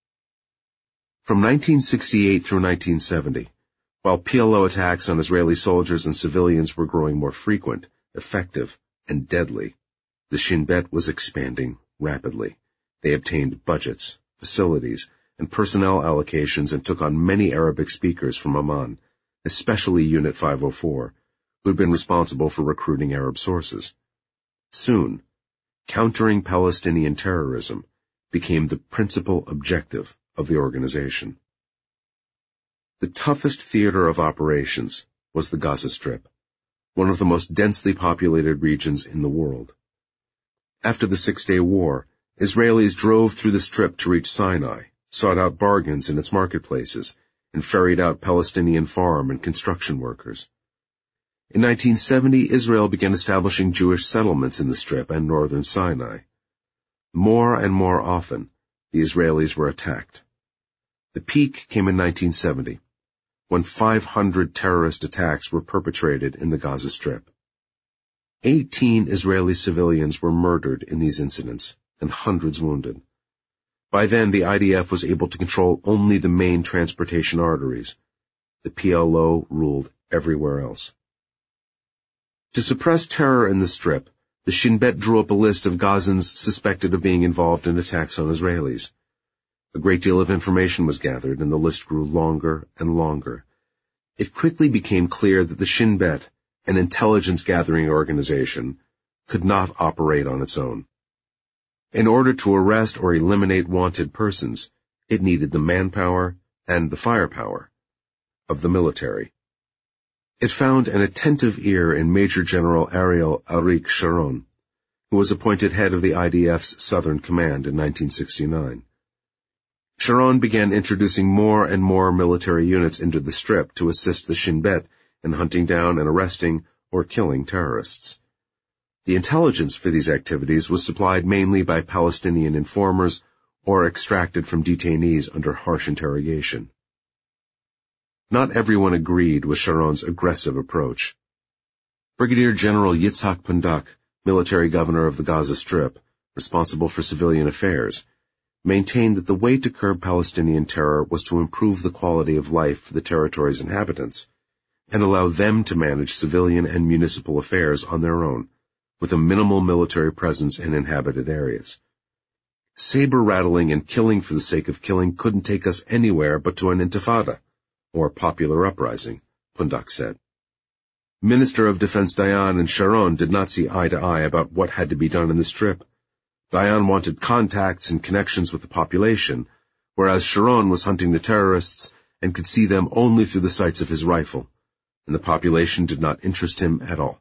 S1: From 1968 through 1970, while PLO attacks on Israeli soldiers and civilians were growing more frequent, effective, and deadly, the Shin Bet was expanding rapidly. They obtained budgets, facilities, and personnel allocations and took on many Arabic speakers from Amman, especially Unit 504, who had been responsible for recruiting Arab sources. Soon, countering Palestinian terrorism became the principal objective of the organization. The toughest theater of operations was the Gaza Strip, one of the most densely populated regions in the world. After the Six-Day War, Israelis drove through the Strip to reach Sinai, sought out bargains in its marketplaces, and ferried out Palestinian farm and construction workers. In 1970, Israel began establishing Jewish settlements in the Strip and northern Sinai. More and more often, the Israelis were attacked. The peak came in 1970, when 500 terrorist attacks were perpetrated in the Gaza Strip. 18 Israeli civilians were murdered in these incidents, and hundreds wounded. By then, the IDF was able to control only the main transportation arteries. The PLO ruled everywhere else. To suppress terror in the Strip, the Shin Bet drew up a list of Gazans suspected of being involved in attacks on Israelis. A great deal of information was gathered, and the list grew longer and longer. It quickly became clear that the Shin Bet, an intelligence-gathering organization, could not operate on its own. In order to arrest or eliminate wanted persons, it needed the manpower and the firepower of the military. It found an attentive ear in Major General Ariel Arik Sharon, who was appointed head of the IDF's Southern Command in 1969. Sharon began introducing more and more military units into the Strip to assist the Shin Bet in hunting down and arresting or killing terrorists. The intelligence for these activities was supplied mainly by Palestinian informers or extracted from detainees under harsh interrogation. Not everyone agreed with Sharon's aggressive approach. Brigadier General Yitzhak Pundak, military governor of the Gaza Strip, responsible for civilian affairs, maintained that the way to curb Palestinian terror was to improve the quality of life for the territory's inhabitants and allow them to manage civilian and municipal affairs on their own, with a minimal military presence in inhabited areas. Saber-rattling and killing for the sake of killing couldn't take us anywhere but to an intifada, or popular uprising, Pundak said. Minister of Defense Dayan and Sharon did not see eye to eye about what had to be done in the Strip. Dayan wanted contacts and connections with the population, whereas Sharon was hunting the terrorists and could see them only through the sights of his rifle, and the population did not interest him at all.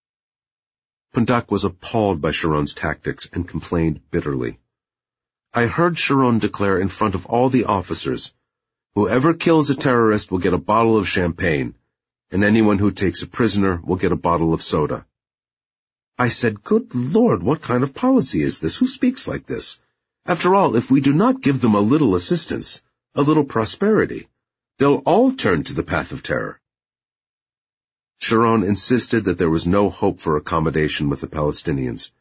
S1: Pundak was appalled by Sharon's tactics and complained bitterly. I heard Sharon declare in front of all the officers, "Whoever kills a terrorist will get a bottle of champagne, and anyone who takes a prisoner will get a bottle of soda." I said, "Good Lord, what kind of policy is this? Who speaks like this? After all, if we do not give them a little assistance, a little prosperity, they'll all turn to the path of terror." Sharon insisted that there was no hope for accommodation with the Palestinians.